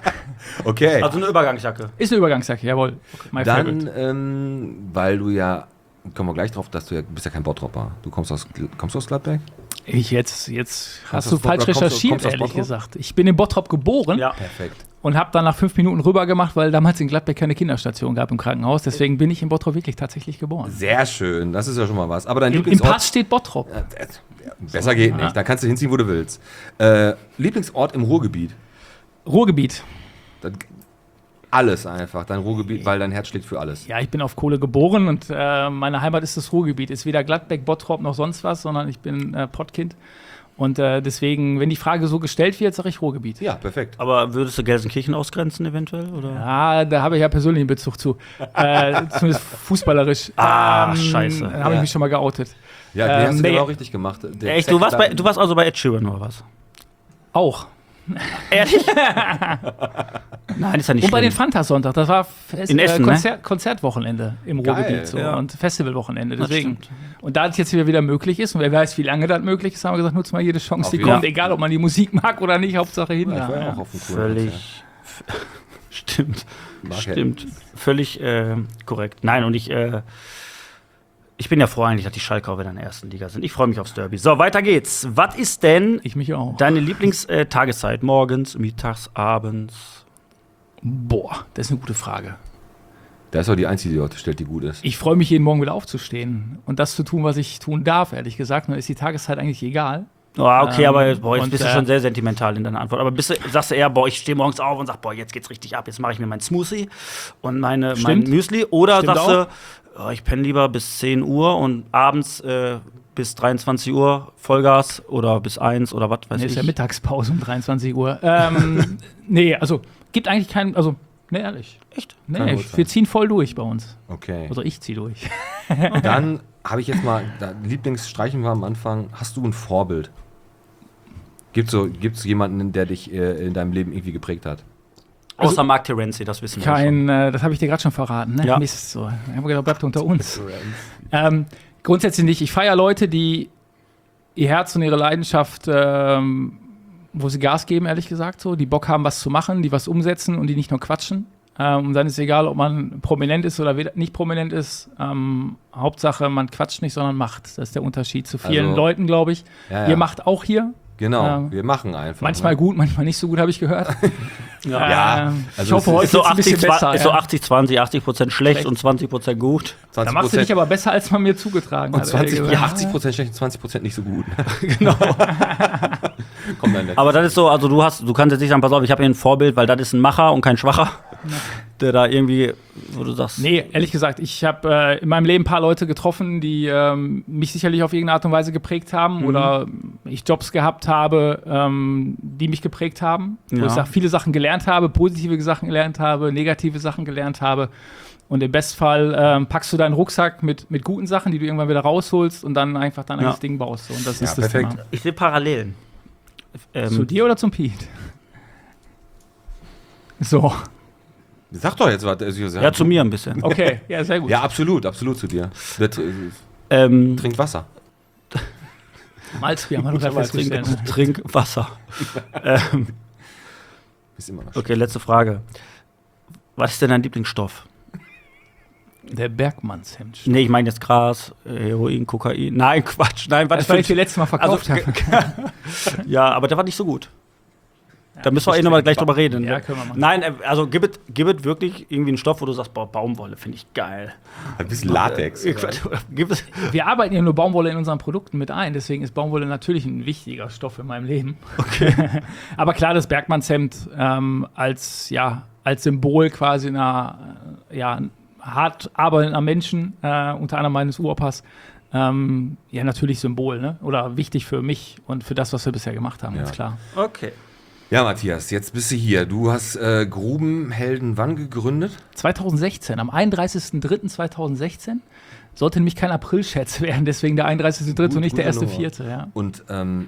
Okay. Also eine Übergangsjacke. Ist eine Übergangsjacke, jawohl. My Dann, favorite. ähm, weil du ja, kommen wir gleich drauf, dass du ja, du bist ja kein Bottropper. Du kommst aus, kommst du aus Gladbeck? Ich jetzt, jetzt hast du du aus- falsch kommst du- recherchiert, kommst du aus ehrlich Bottrop? gesagt. Ich bin in Bottrop geboren Ja. Perfekt. und habe dann nach fünf Minuten rüber gemacht, weil damals in Gladbeck keine Kinderstation gab im Krankenhaus. Deswegen bin ich in Bottrop wirklich tatsächlich geboren. Sehr schön, das ist ja schon mal was. Aber dein Im, Im Lieblingsort. Pass steht Bottrop. Äh, äh, Besser geht nicht, da kannst du hinziehen, wo du willst. Äh, Lieblingsort im Ruhrgebiet. Ruhrgebiet. Das, alles einfach, dein Ruhrgebiet, weil dein Herz schlägt für alles. Ja, ich bin auf Kohle geboren und äh, meine Heimat ist das Ruhrgebiet. Ist weder Gladbeck, Bottrop noch sonst was, sondern ich bin äh, Pottkind. Und äh, deswegen, wenn die Frage so gestellt wird, sage ich Ruhrgebiet. Ja, perfekt. Aber würdest du Gelsenkirchen ausgrenzen eventuell? Oder? Ja, da habe ich ja persönlichen Bezug zu. äh, zumindest fußballerisch. Ah, scheiße. Da habe Ja. ich mich schon mal geoutet. Ja, den Ähm, hast du nee. genau richtig gemacht. Der Echt, du warst, Zack, bei, du warst also bei Ed Sheeran oder was? Auch. Ehrlich? Nein, ist ja nicht Und bei den schlimm. Fantasonntag, das war Fest, In Essen, äh, ne? Konzert, Konzertwochenende im Geil, Ruhrgebiet so, ja. und Festivalwochenende. Das Deswegen. stimmt. Und da das jetzt wieder, wieder möglich ist und wer weiß, wie lange das möglich ist, haben wir gesagt, nutzt mal jede Chance, Auf die jeden kommt, Fall. egal ob man die Musik mag oder nicht, Hauptsache hin. Ich war ja Ja. auch auf dem coolen Konzert. Völlig. Stimmt. Mag Stimmt. Völlig äh, korrekt. Nein, und ich, äh, ich bin ja froh eigentlich, dass die Schalker wieder in der ersten Liga sind. Ich freue mich aufs Derby. So, weiter geht's. Was ist denn Ich mich auch. deine Lieblingstageszeit? Morgens, mittags, abends? Boah, das ist eine gute Frage. Der ist doch die einzige, die heute stellt, die gut ist. Ich freue mich jeden Morgen wieder aufzustehen und das zu tun, was ich tun darf, ehrlich gesagt. Dann ist die Tageszeit eigentlich egal. Oh, okay, Ähm, aber boah, jetzt und, bist du äh, schon sehr sentimental in deiner Antwort. Aber bist du, sagst du eher, boah, ich stehe morgens auf und sag, boah, jetzt geht's richtig ab. Jetzt mache ich mir mein Smoothie und meine, mein Stimmt. Müsli. Oder Stimmt sagst du, oh, ich penne lieber bis zehn Uhr und abends äh, bis dreiundzwanzig Uhr Vollgas oder bis eins oder was weiß Nee, ich. ist ja Mittagspause um dreiundzwanzig Uhr. Ähm, nee, also gibt eigentlich keinen, also, nee, ehrlich. Echt? Nee, Keine ich, Uhrzeit. wir ziehen voll durch bei uns. Okay. Also ich ziehe durch. Dann habe ich jetzt mal, da, Lieblingsstreichen war am Anfang, hast du ein Vorbild? Gibt es so, gibt's jemanden, der dich äh, in deinem Leben irgendwie geprägt hat? Außer Mark Terenzi, das wissen wir schon. Kein, äh, das habe ich dir gerade schon verraten, ne? Ja. Mist, so. Ich habe gedacht, bleibt unter uns. Ähm, grundsätzlich nicht. Ich feiere Leute, die ihr Herz und ihre Leidenschaft, ähm, wo sie Gas geben, ehrlich gesagt, so, die Bock haben, was zu machen, die was umsetzen und die nicht nur quatschen. Ähm, und dann ist egal, ob man prominent ist oder nicht prominent ist. Ähm, Hauptsache, man quatscht nicht, sondern macht. Das ist der Unterschied zu vielen Also, Leuten, glaube ich. Ja, Ihr ja. macht auch hier. Genau, Ähm, wir machen einfach. Manchmal ne? gut, manchmal nicht so gut, habe ich gehört. Ja. Ja, Ähm, also ich hoffe, es heute Ist so ist ein bisschen achtzig, besser. ist so ja. achtzig zwanzig, achtzig Prozent schlecht Schlecht. und zwanzig Prozent gut. Da machst du dich aber besser, als man mir zugetragen und hat. zwanzig, ehrlich ja, gesagt. achtzig Prozent schlecht und zwanzig Prozent nicht so gut. Genau. Komm dann Aber das ist so, also du hast, du kannst jetzt nicht sagen, pass auf, ich habe hier ein Vorbild, weil das ist ein Macher und kein Schwacher, der da irgendwie, wo du sagst, Nee, ehrlich gesagt, ich habe äh, in meinem Leben ein paar Leute getroffen, die ähm, mich sicherlich auf irgendeine Art und Weise geprägt haben Mhm. oder ich Jobs gehabt habe, ähm, die mich geprägt haben. Wo Ja. ich sag, viele Sachen gelernt habe, positive Sachen gelernt habe, negative Sachen gelernt habe. Und im Bestfall ähm, packst du deinen Rucksack mit, mit guten Sachen, die du irgendwann wieder rausholst und dann einfach dein Ja. eigenes Ding baust. So. Und das Ja, ist das perfekt. Thema. ich sehe Parallelen. Ähm, Zu dir oder zum Pete? So, Sag doch jetzt was. Also, ja, zu mir ein bisschen. okay, ja, sehr gut. Ja, absolut, absolut zu dir. Der tr- Ähm, trinkt Wasser. Malzbier haben wir doch gerade festgestellt. ne? trink, trink Wasser. ähm, Ist immer noch okay, letzte Frage. Was ist denn dein Lieblingsstoff? Der Bergmannshemd. Nee, ich meine jetzt Gras, äh, Heroin, Kokain. Nein, Quatsch. Nein, was Das, weil ich dir letztes Mal verkauft Also, habe. Ja, aber der war nicht so gut. Da müssen wir eh nochmal gleich drüber reden. Ja, können wir machen. Nein, äh, also gib es gib es wirklich irgendwie einen Stoff, wo du sagst, boah, Baumwolle finde ich geil. ein bisschen Latex. Äh, Gib es. Wir arbeiten ja nur Baumwolle in unseren Produkten mit ein, deswegen ist Baumwolle natürlich ein wichtiger Stoff in meinem Leben. Okay. Aber klar, das Bergmannshemd ähm, als, ja, als Symbol quasi einer äh, ja, hart arbeitender Menschen, äh, unter anderem meines Uropas, ähm, ja, natürlich Symbol, ne? Oder wichtig für mich und für das, was wir bisher gemacht haben, Ja. ganz klar. Okay. Ja, Matthias, jetzt bist du hier. Du hast äh, Grubenhelden wann gegründet? zwanzig sechzehn, am einunddreißigsten dritten zweitausendsechzehn, sollte nämlich kein April-Scherz werden, deswegen der einunddreißigste dritte Gut, und nicht der gute erste Nummer. vierte, ja. Und ähm,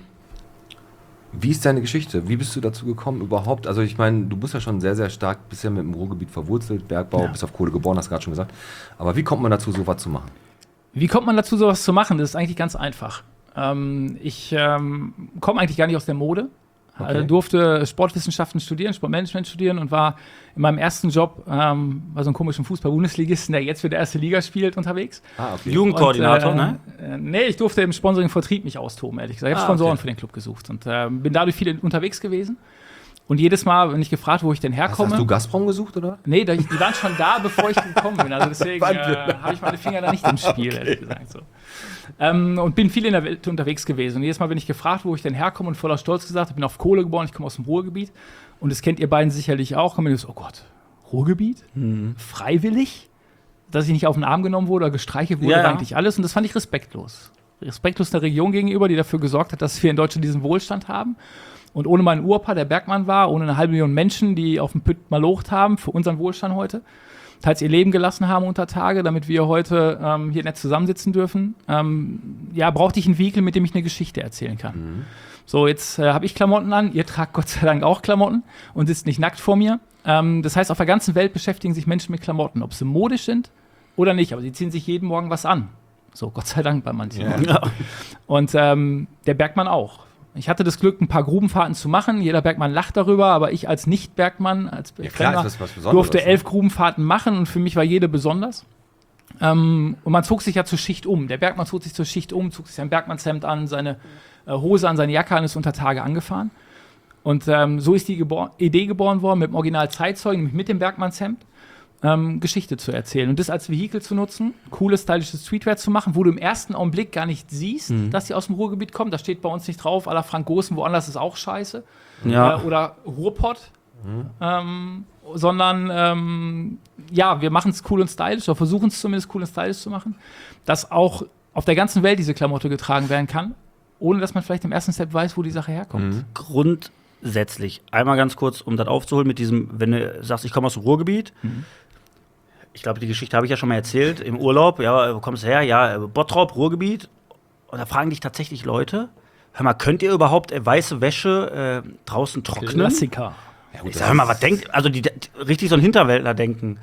wie ist deine Geschichte? Wie bist du dazu gekommen überhaupt? Also ich meine, du bist ja schon sehr, sehr stark bisher mit dem Ruhrgebiet verwurzelt, Bergbau, Ja. bist auf Kohle geboren, hast du gerade schon gesagt. Aber wie kommt man dazu, sowas zu machen? Wie kommt man dazu, sowas zu machen? Das ist eigentlich ganz einfach. Ähm, ich ähm, komme eigentlich gar nicht aus der Mode. Okay. Also durfte Sportwissenschaften studieren, Sportmanagement studieren und war in meinem ersten Job ähm, bei so einem komischen Fußball-Bundesligisten, der jetzt für die erste Liga spielt, unterwegs. Ah, okay. Jugendkoordinator, und, äh, ne? Äh, nee, ich durfte im Sponsoring-Vertrieb mich austoben, ehrlich gesagt. Ich habe Ah, Sponsoren okay. für den Club gesucht und äh, bin dadurch viel unterwegs gewesen. Und jedes Mal, wenn ich gefragt, wo ich denn Hast, herkomme. hast du Gazprom gesucht, oder? Nee, da- die waren schon da, bevor ich gekommen bin. Also deswegen äh, habe ich meine Finger da nicht im Spiel, ehrlich gesagt. So. Ähm, und bin viel in der Welt unterwegs gewesen. Und jedes Mal bin ich gefragt, wo ich denn herkomme und voller Stolz gesagt, ich bin auf Kohle geboren, ich komme aus dem Ruhrgebiet. Und das kennt ihr beiden sicherlich auch. Und mir so, oh Gott, Ruhrgebiet? Mhm. Freiwillig? Dass ich nicht auf den Arm genommen wurde oder gestreichelt wurde, Ja, war ja. eigentlich alles. Und das fand ich respektlos. Respektlos der Region gegenüber, die dafür gesorgt hat, dass wir in Deutschland diesen Wohlstand haben. Und ohne meinen Uropa, der Bergmann war, ohne eine halbe Million Menschen, die auf dem Pütt malocht haben für unseren Wohlstand heute, teils ihr Leben gelassen haben unter Tage, damit wir heute ähm, hier nett zusammensitzen dürfen, ähm, ja, brauchte ich ein Vehikel, mit dem ich eine Geschichte erzählen kann. Mhm. So, jetzt äh, habe ich Klamotten an, ihr tragt Gott sei Dank auch Klamotten und sitzt nicht nackt vor mir. Ähm, das heißt, auf der ganzen Welt beschäftigen sich Menschen mit Klamotten, ob sie modisch sind oder nicht, aber sie ziehen sich jeden Morgen was an. So, Gott sei Dank bei manchen. Ja. Ja. Und ähm, der Bergmann auch. Ich hatte das Glück, ein paar Grubenfahrten zu machen. Jeder Bergmann lacht darüber, aber ich als Nicht-Bergmann, als Ja, klar, Fremder, ist das was Besonderes. durfte ne? elf Grubenfahrten machen und für mich war jede besonders. Ähm, und man zog sich ja zur Schicht um. Der Bergmann zog sich zur Schicht um, zog sich sein Bergmannshemd an, seine äh, Hose an, seine Jacke an, ist unter Tage angefahren. Und ähm, so ist die gebor- Idee geboren worden, mit dem Original-Zeitzeugen, nämlich mit dem Bergmannshemd, ähm, Geschichte zu erzählen. Und das als Vehikel zu nutzen, cooles, stylisches Streetwear zu machen, wo du im ersten Augenblick gar nicht siehst, Mhm. dass die aus dem Ruhrgebiet kommen. Das steht bei uns nicht drauf. À la Frank Gosen, woanders ist auch scheiße. Ja. Äh, oder Ruhrpott. Ähm, sondern ähm, ja, wir machen es cool und stylisch, oder versuchen es zumindest cool und stylisch zu machen, dass auch auf der ganzen Welt diese Klamotte getragen werden kann, ohne dass man vielleicht im ersten Step weiß, wo die Sache herkommt. Mhm. Grundsätzlich, einmal ganz kurz, um das aufzuholen, mit diesem, wenn du sagst, ich komme aus dem Ruhrgebiet. Ich glaube, die Geschichte habe ich ja schon mal erzählt, im Urlaub. Ja, wo kommst du her? Ja, Bottrop, Ruhrgebiet. Und da fragen dich tatsächlich Leute, hör mal, könnt ihr überhaupt äh, weiße Wäsche äh, draußen trocknen? Klassiker. Ja, gut, Ich sag, hör mal, was denkt, also die, die richtig so ein Hinterwäldler denken.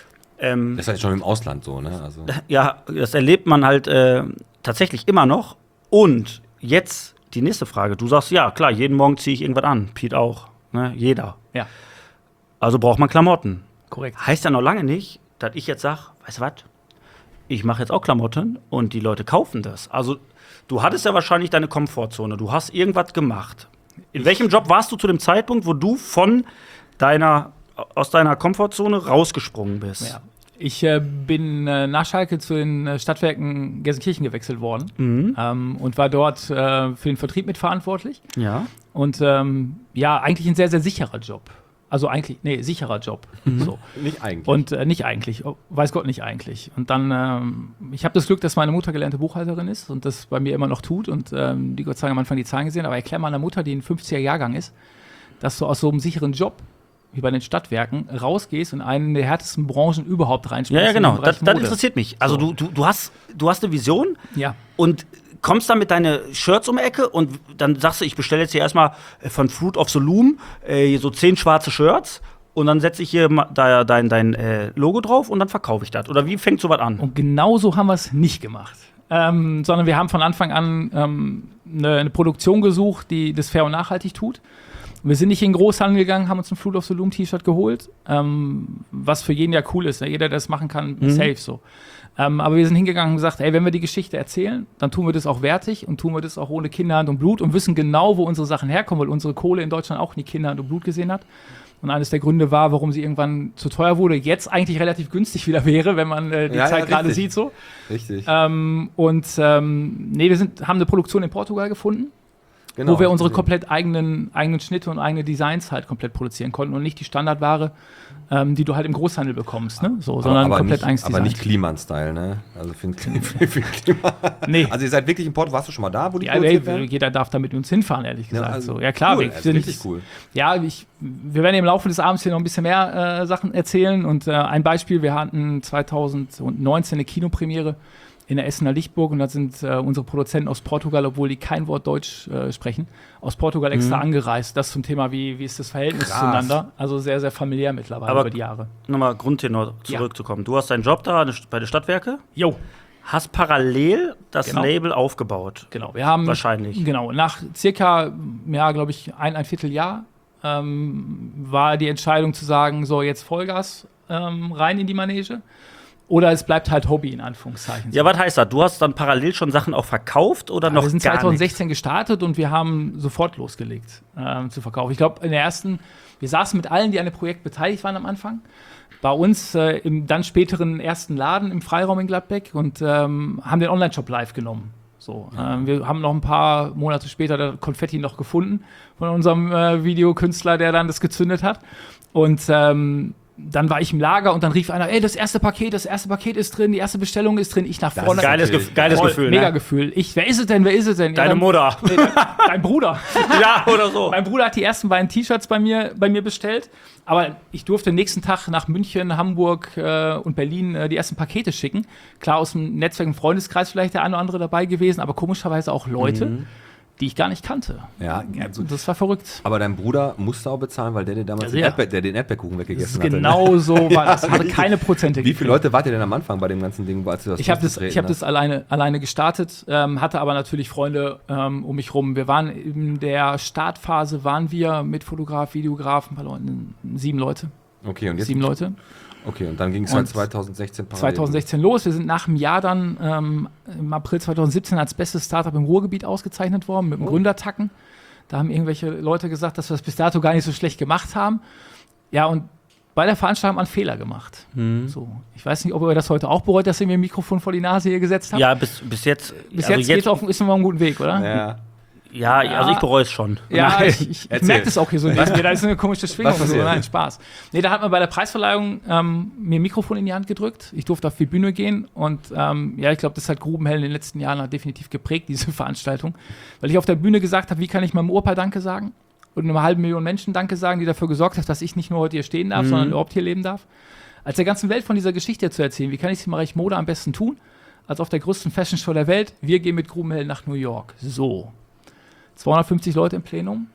Ähm, Das ist halt schon im Ausland so, ne? Also, ja, das erlebt man halt äh, tatsächlich immer noch. Und jetzt die nächste Frage. Du sagst, ja, klar, jeden Morgen ziehe ich irgendwas an. Pete auch. Ne? Jeder. Ja, Also braucht man Klamotten. korrekt. Heißt ja noch lange nicht, dass ich jetzt sage, weißt du was? Ich mache jetzt auch Klamotten und die Leute kaufen das. Also du hattest ja wahrscheinlich deine Komfortzone. Du hast irgendwas gemacht. In welchem Job warst du zu dem Zeitpunkt, wo du von deiner, aus deiner Komfortzone rausgesprungen bist? Ja. Ich äh, bin äh, nach Schalke zu den äh, Stadtwerken Gelsenkirchen gewechselt worden Mhm. ähm, und war dort äh, für den Vertrieb mitverantwortlich. Ja. Und ähm, ja, eigentlich ein sehr, sehr sicherer Job. Also eigentlich, nee, sicherer Job. So. nicht eigentlich. Und äh, nicht eigentlich, oh, weiß Gott nicht eigentlich. Und dann, ähm, ich habe das Glück, dass meine Mutter gelernte Buchhalterin ist und das bei mir immer noch tut und ähm, die Gott sei Dank am Anfang die Zahlen gesehen, aber erklär meiner Mutter, die ein fünfziger Jahrgang ist, dass du aus so einem sicheren Job wie bei den Stadtwerken rausgehst und einen der härtesten Branchen überhaupt reinschmeißt. Ja, ja, genau. in den Bereich Das, das Mode. interessiert mich. Also So. du, du, du, hast, du hast eine Vision Ja. und kommst dann mit deinen Shirts um die Ecke und dann sagst du, ich bestelle jetzt hier erstmal äh, von Fruit of the Loom äh, so zehn schwarze Shirts und dann setze ich hier ma- da dein, dein äh, Logo drauf und dann verkaufe ich das. Oder wie fängt sowas an? Und genau so haben wir es nicht gemacht. Ähm, sondern wir haben von Anfang an ähm, eine, eine Produktion gesucht, die das fair und nachhaltig tut. Wir sind nicht in den Großhandel gegangen, haben uns ein Fruit of the Loom T-Shirt geholt, ähm, was für jeden ja cool ist. Ne? Jeder, der das machen kann, Mhm. safe so. Ähm, aber wir sind hingegangen und gesagt, ey, wenn wir die Geschichte erzählen, dann tun wir das auch wertig und tun wir das auch ohne Kinderhand und Blut und wissen genau, wo unsere Sachen herkommen, weil unsere Kohle in Deutschland auch nie Kinderhand und Blut gesehen hat. Und eines der Gründe war, warum sie irgendwann zu teuer wurde, jetzt eigentlich relativ günstig wieder wäre, wenn man äh, die Ja, ja, Zeit gerade richtig. sieht so. Richtig. Ähm, und ähm, nee, wir sind, haben eine Produktion in Portugal gefunden, Genau. wo wir unsere komplett eigenen, eigenen Schnitte und eigene Designs halt komplett produzieren konnten und nicht die Standardware, ähm, die du halt im Großhandel bekommst, ne? So, sondern aber komplett nicht, eigenes aber Design. nicht Kliman-Style, ne? Also für, für, für Klima. Nee. Also ihr seid wirklich in Porto, warst du schon mal da, wo die Ja, produziert ey, werden? jeder darf da mit uns hinfahren, ehrlich Ja, gesagt. also so. Ja klar, cool, wir also sind richtig cool. Ja, ich, wir werden im Laufe des Abends hier noch ein bisschen mehr äh, Sachen erzählen. Und äh, ein Beispiel, wir hatten zweitausendneunzehn eine Kinopremiere in der Essener Lichtburg und da sind äh, unsere Produzenten aus Portugal, obwohl die kein Wort Deutsch äh, sprechen, aus Portugal extra angereist. Das zum Thema, wie, wie ist das Verhältnis Krass. zueinander. Also sehr, sehr familiär mittlerweile Aber- über die Jahre. Nochmal Grundtenor zurückzukommen. Du hast deinen Job da bei den Stadtwerke, Jo, hast parallel das Genau. Label aufgebaut. genau. Wir haben Wahrscheinlich. Genau. Nach circa, ja, glaube ich, ein, ein Vierteljahr ähm, war die Entscheidung zu sagen, so jetzt Vollgas ähm, rein in die Manege. Oder es bleibt halt Hobby in Anführungszeichen. Ja, was heißt das? Du hast dann parallel schon Sachen auch verkauft oder noch wir sind gar zweitausendsechzehn gestartet und wir haben sofort losgelegt ähm, zu verkaufen. Ich glaube, in der ersten, wir saßen mit allen, die an dem Projekt beteiligt waren am Anfang. Bei uns äh, im dann späteren ersten Laden im Freiraum in Gladbeck und ähm, haben den Online-Shop live genommen. So, ähm, wir haben noch ein paar Monate später das Konfetti noch gefunden von unserem äh, Videokünstler, der dann das gezündet hat. Und ähm, dann war ich im Lager und dann rief einer, ey, das erste Paket, das erste Paket ist drin, die erste Bestellung ist drin, ich nach vorne. nichts. Geiles, natürlich Gef geiles Voll, Gefühl, mega ne? Gefühl. Ich, wer ist es denn, wer ist es denn? Ja, Deine dann- Mutter. Nee, dein, dein Bruder. Ja, oder so. Mein Bruder hat die ersten beiden T-Shirts bei mir, bei mir bestellt. Aber ich durfte nächsten Tag nach München, Hamburg äh, und Berlin äh, die ersten Pakete schicken. Klar, aus dem Netzwerk und Freundeskreis vielleicht der eine oder andere dabei gewesen, aber komischerweise auch Leute, die ich gar nicht kannte. Ja, also, Und das war verrückt. aber dein Bruder musste auch bezahlen, weil der dir damals Also den, ja. Erdbe- der den Erdbeerkuchen Das weggegessen ist hatte. genau so war das. Hatte Wie- keine Prozente Wie viele gekriegt. Leute wart ihr denn am Anfang bei dem ganzen Ding, als du das Ich habe das, losgetreten ich hab das hast? alleine, alleine gestartet, ähm, hatte aber natürlich Freunde ähm, um mich rum. Wir waren in der Startphase, waren wir mit Fotograf, Videograf, ein paar Leuten, sieben Leute. Okay, und jetzt? Sieben Leute. Okay, und dann ging es halt Und zweitausendsechzehn parallel. zweitausendsechzehn los. Wir sind nach einem Jahr dann ähm, im April zweitausendsiebzehn als bestes Startup im Ruhrgebiet ausgezeichnet worden mit dem Oh. Gründertacken. Da haben irgendwelche Leute gesagt, dass wir das bis dato gar nicht so schlecht gemacht haben. Ja, und bei der Veranstaltung haben wir einen Fehler gemacht. Mhm. So, ich weiß nicht, ob ihr das heute auch bereut, dass ihr mir ein Mikrofon vor die Nase hier gesetzt habt. Ja, bis, bis jetzt. Bis also jetzt, geht's auf, ist man auf einem guten Weg, oder? Ja. Ja, also ich bereue es schon. Ja, Nein. ich, ich, ich Erzähl. merke das auch hier so neben mir. Da ist eine komische Schwingung. Was So. passiert? Nein, Spaß. Nee, da hat man bei der Preisverleihung ähm, mir ein Mikrofon in die Hand gedrückt. Ich durfte auf die Bühne gehen. Und ähm, ja, ich glaube, das hat Grubenhell in den letzten Jahren hat definitiv geprägt, diese Veranstaltung. Weil ich auf der Bühne gesagt habe, wie kann ich meinem Opa Danke sagen? Und einer halben Million Menschen Danke sagen, die dafür gesorgt haben, dass ich nicht nur heute hier stehen darf, Mhm. sondern überhaupt hier leben darf. Als der ganzen Welt von dieser Geschichte zu erzählen, wie kann ich es im Bereich Mode am besten tun? Als auf der größten Fashion Show der Welt. Wir gehen mit Grubenhell nach New York. So. zweihundertfünfzig Leute im Plenum.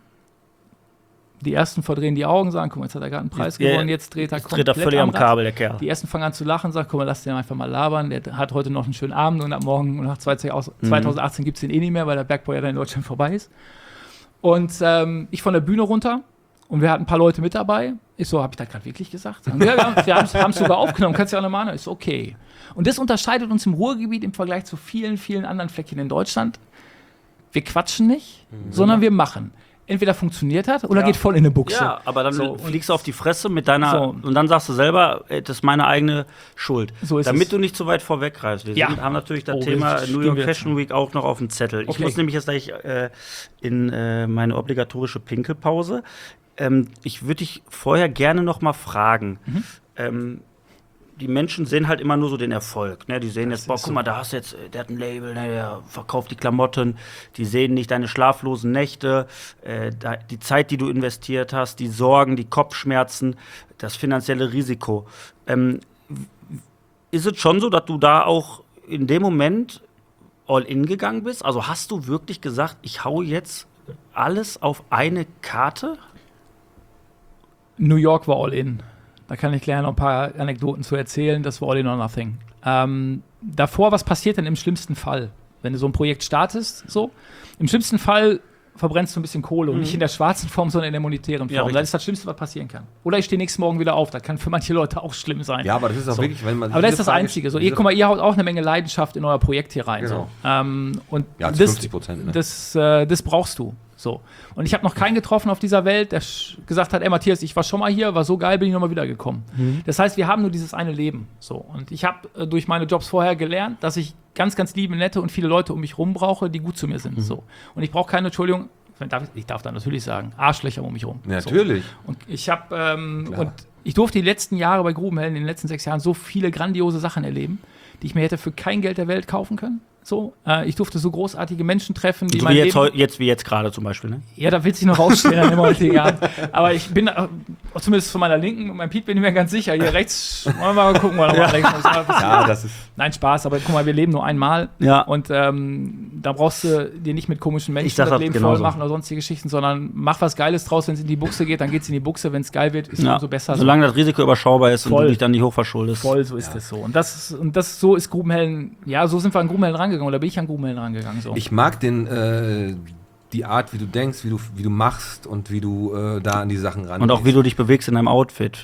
Die ersten verdrehen die Augen, sagen, guck mal, jetzt hat er gerade einen Preis Ja, gewonnen, jetzt dreht er Jetzt dreht er komplett völlig am Rad. Kabel, der Kerl. Die ersten fangen an zu lachen, sagen, guck mal, lass den einfach mal labern, der hat heute noch einen schönen Abend und ab morgen und nach zweitausendachtzehn gibt es den eh nicht mehr, weil der Bergbau ja dann in Deutschland vorbei ist. Und ähm, ich von der Bühne runter und wir hatten ein paar Leute mit dabei. Ich so, habe ich das gerade wirklich gesagt? Und ja, wir haben es sogar aufgenommen, kannst du ja auch nochmal anhören. Ich so, okay. Und das unterscheidet uns im Ruhrgebiet im Vergleich zu vielen, vielen anderen Fleckchen in Deutschland. Wir quatschen nicht, Mhm. sondern wir machen. Entweder funktioniert hat oder Ja. geht voll in eine Buchse. Ja, aber dann So, und- fliegst du auf die Fresse mit deiner So. und dann sagst du selber, ey, das ist meine eigene Schuld. So ist Damit es. du nicht zu weit vorweggreifst. Wir Ja. sind, haben natürlich das Oh, Thema das New stimmen York wir jetzt Fashion Week auch noch auf dem Zettel. Ich Okay. muss nämlich jetzt gleich äh, in äh, meine obligatorische Pinkelpause. Ähm, ich würde dich vorher gerne noch mal fragen. Mhm. Ähm, die Menschen sehen halt immer nur so den Erfolg. Ne? Die sehen jetzt, boah, ist guck so. mal, da hast du jetzt, äh, der hat ein Label, ne, der verkauft die Klamotten. Die sehen nicht deine schlaflosen Nächte, äh, da, die Zeit, die du investiert hast, die Sorgen, die Kopfschmerzen, das finanzielle Risiko. Ähm, w- ist es schon so, dass du da auch in dem Moment all in gegangen bist? Also hast du wirklich gesagt, ich hau jetzt alles auf eine Karte? New York war all in. Da kann ich gleich noch ein paar Anekdoten zu erzählen. Das war all in or nothing. Ähm, davor, was passiert denn im schlimmsten Fall, wenn du so ein Projekt startest? So, im schlimmsten Fall verbrennst du ein bisschen Kohle und nicht in der schwarzen Form, sondern in der monetären Ja, Form. richtig. das ist das Schlimmste, was passieren kann. Oder ich stehe nächsten Morgen wieder auf. Das kann für manche Leute auch schlimm sein. Ja, aber das ist auch So. wirklich, wenn man. Aber das diese ist das Frage- Einzige. So, diese- ihr, guck mal, ihr haut auch eine Menge Leidenschaft in euer Projekt hier rein. Genau. So. Ähm, und Ja, das, fünfzig Prozent. Ne? das, äh, das brauchst du. So. Und ich habe noch keinen getroffen auf dieser Welt, der sch- gesagt hat, ey Matthias, ich war schon mal hier, war so geil, bin ich nochmal wiedergekommen. Das heißt, wir haben nur dieses eine Leben. So. Und ich habe äh, durch meine Jobs vorher gelernt, dass ich ganz, ganz liebe, nette und viele Leute um mich rum brauche, die gut zu mir sind. So. Und ich brauche keine, Entschuldigung, darf ich, ich darf da natürlich sagen, Arschlöcher um mich rum. Ja, So. natürlich. Und ich habe ähm, Klar. und ich durfte die letzten Jahre bei Grubenhellen, in den letzten sechs Jahren, so viele grandiose Sachen erleben, die ich mir hätte für kein Geld der Welt kaufen können. So, äh, ich durfte so großartige Menschen treffen, die So mein wie jetzt, Leben, heu- jetzt wie jetzt gerade zum Beispiel. Ne? ja, da will sich noch rausstellen an dem heutigen Abend. Aber ich bin, äh, zumindest von meiner Linken, mein Piet bin ich mir ganz sicher. Hier rechts, wollen wir mal gucken, was ja. Alex, was mal passiert. Ja, das ist. Nein, Spaß, aber guck mal, wir leben nur einmal. Ja. Und ähm, da brauchst du dir nicht mit komischen Menschen Ich sag das das Leben genauso. voll machen oder sonstige Geschichten, sondern mach was Geiles draus. Wenn es in die Buchse geht, dann geht es in die Buchse. Wenn es geil wird, ist es Ja. umso besser. Solange das Risiko überschaubar ist und Voll. du dich dann nicht hochverschuldest. Voll, so ist es so. Und das, und das so ist Grubenhellen, ja, so sind wir an Grubenhellen rangegangen, oder bin ich an Grubenhellen rangegangen. So. Ich mag den, äh, die Art, wie du denkst, wie du, wie du machst und wie du äh, da an die Sachen ran. Und auch wie du dich bewegst in deinem Outfit.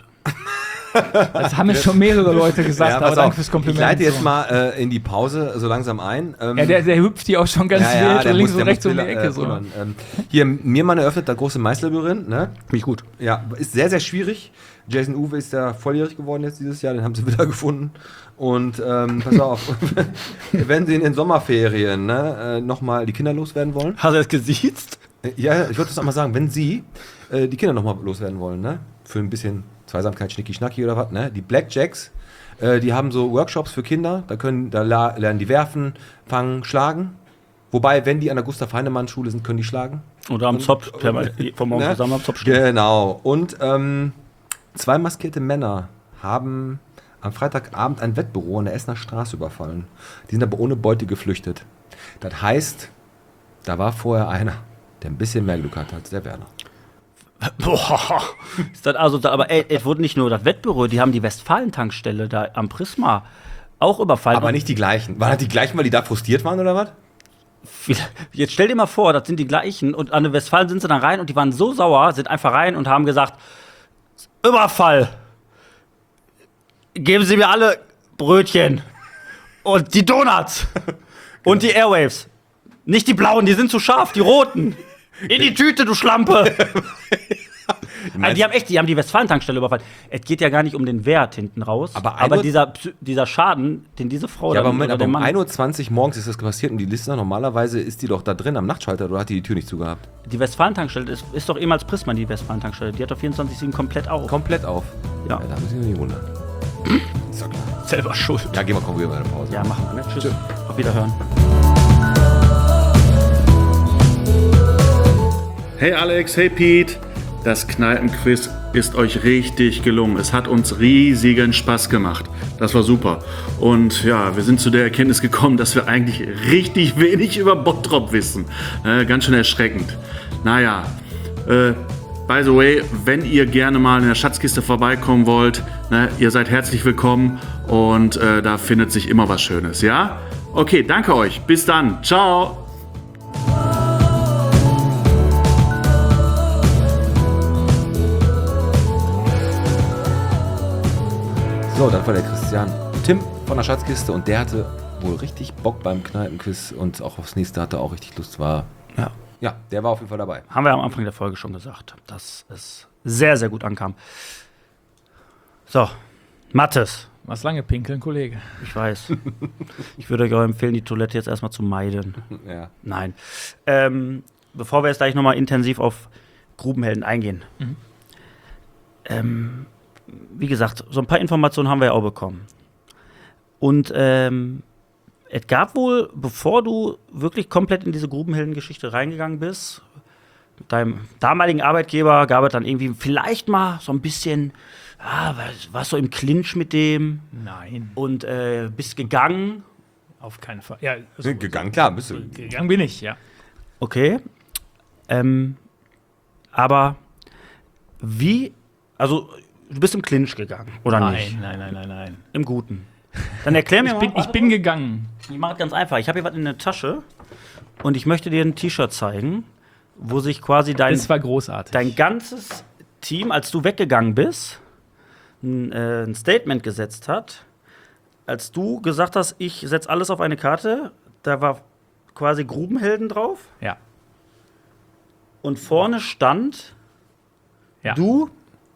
Das haben mir schon mehrere Leute gesagt, ja, aber pass danke auf. fürs Kompliment. Ich leite jetzt so. mal äh, in die Pause so langsam ein. Ähm, Ja, der, der hüpft hier auch schon ganz ja, ja, wild der und links muss- und der rechts muss um die Bilder, Ecke. äh, So. pullern. Ähm, hier, mir mal eröffnet das große Maislabyrinth, ne? Finde ich gut. Ja, ist sehr, sehr schwierig. Jason Uwe ist ja volljährig geworden jetzt dieses Jahr, den haben sie wieder gefunden. Und ähm, pass auf, wenn sie in den Sommerferien ne, äh, nochmal die Kinder loswerden wollen. Hast du das gesiezt? Äh, ja, ich wollte das nochmal sagen, wenn sie äh, die Kinder nochmal loswerden wollen, ne? Für ein bisschen Zweisamkeit, Schnicki-Schnacki oder was, ne? Die Blackjacks, äh, die haben so Workshops für Kinder, da, können, da la- lernen die werfen, fangen, schlagen. Wobei, wenn die an der Gustav-Heinemann-Schule sind, können die schlagen. Oder am Und- Zopf. und- Vom Morgen ne? zusammen am Zopf stehen. Genau. Und ähm, zwei maskierte Männer haben am Freitagabend ein Wettbüro an der Essener Straße überfallen. Die sind aber ohne Beute geflüchtet. Das heißt, Da war vorher einer, der ein bisschen mehr Glück hatte als der Werner. Boah, ist das also, aber ey, es wurde nicht nur das Wettbüro, die haben die Westfalen-Tankstelle da am Prisma auch überfallen. Aber nicht die gleichen. Waren das die gleichen, weil die da frustriert waren oder was? Jetzt stell dir mal vor, das sind die gleichen und an der Westfalen sind sie dann rein und die waren so sauer, sind einfach rein und haben gesagt, Überfall. Geben Sie mir alle Brötchen und die Donuts und die Airwaves. Nicht die blauen, die sind zu scharf, die roten. In die Tüte, du Schlampe! Also die haben echt, die haben die Westfalen-Tankstelle überfallen. Es geht ja gar nicht um den Wert hinten raus, aber, aber dieser, dieser Schaden, den diese Frau ja, da aber Moment, aber der um Mann, ein Uhr zwanzig morgens ist das passiert und die Liste, normalerweise ist die doch da drin am Nachtschalter oder hat die die Tür nicht zugehabt? Die Westfalen-Tankstelle ist, ist doch ehemals Prisma, die Westfalen-Tankstelle. Die hat doch vierundzwanzig sieben komplett auf. Komplett auf. Ja. Ja, da muss ich mich nicht wundern. Ist doch klar. Selber schuld. Ja, gehen wir, kommen wir bei der Pause. Ja, machen wir, ne? Tschüss. Auf Wiederhören. Hey Alex, hey Pete, das Kneipenquiz ist euch richtig gelungen. Es hat uns riesigen Spaß gemacht. Das war super. Und ja, wir sind zu der Erkenntnis gekommen, dass wir eigentlich richtig wenig über Bottrop wissen. Äh, ganz schön erschreckend. Naja, äh, by the way, wenn ihr gerne mal in der Schatzkiste vorbeikommen wollt, ne, ihr seid herzlich willkommen und äh, da findet sich immer was Schönes, ja? Okay, danke euch. Bis dann. Ciao. So, dann war der Christian Tim von der Schatzkiste und der hatte wohl richtig Bock beim Kneipenquiz und auch aufs nächste hatte auch richtig Lust, war. Ja. Ja, der war auf jeden Fall dabei. Haben wir am Anfang der Folge schon gesagt, dass es sehr, sehr gut ankam. So, Mathis. Was lange pinkeln, Kollege. Ich weiß. Ich würde euch auch empfehlen, die Toilette jetzt erstmal zu meiden. Ja. Nein. Ähm, bevor wir jetzt gleich nochmal intensiv auf Grubenhelden eingehen. Mhm. Ähm, wie gesagt, so ein paar Informationen haben wir ja auch bekommen. Und ähm, es gab wohl, bevor du wirklich komplett in diese Grubenhelden-Geschichte reingegangen bist, mit deinem damaligen Arbeitgeber gab es dann irgendwie vielleicht mal so ein bisschen, ah, warst du im Clinch mit dem? Nein. Und äh, bist gegangen? Auf keinen Fall. Ja, also, Gegangen, klar, bist du. Gegangen bin ich, ja. Okay. Ähm, aber wie, also du bist im Clinch gegangen, oder nein, nicht? Nein, nein, nein, nein. Im Guten. Dann erklär mir ich mal. Bin, ich bin gegangen. Ich mache es ganz einfach. Ich habe hier was in der Tasche und ich möchte dir ein T-Shirt zeigen, wo sich quasi dein, das war großartig. dein ganzes Team, als du weggegangen bist, ein, äh, ein Statement gesetzt hat. Als du gesagt hast, ich setze alles auf eine Karte, da war quasi Grubenhelden drauf. Ja. Und vorne stand Ja. du,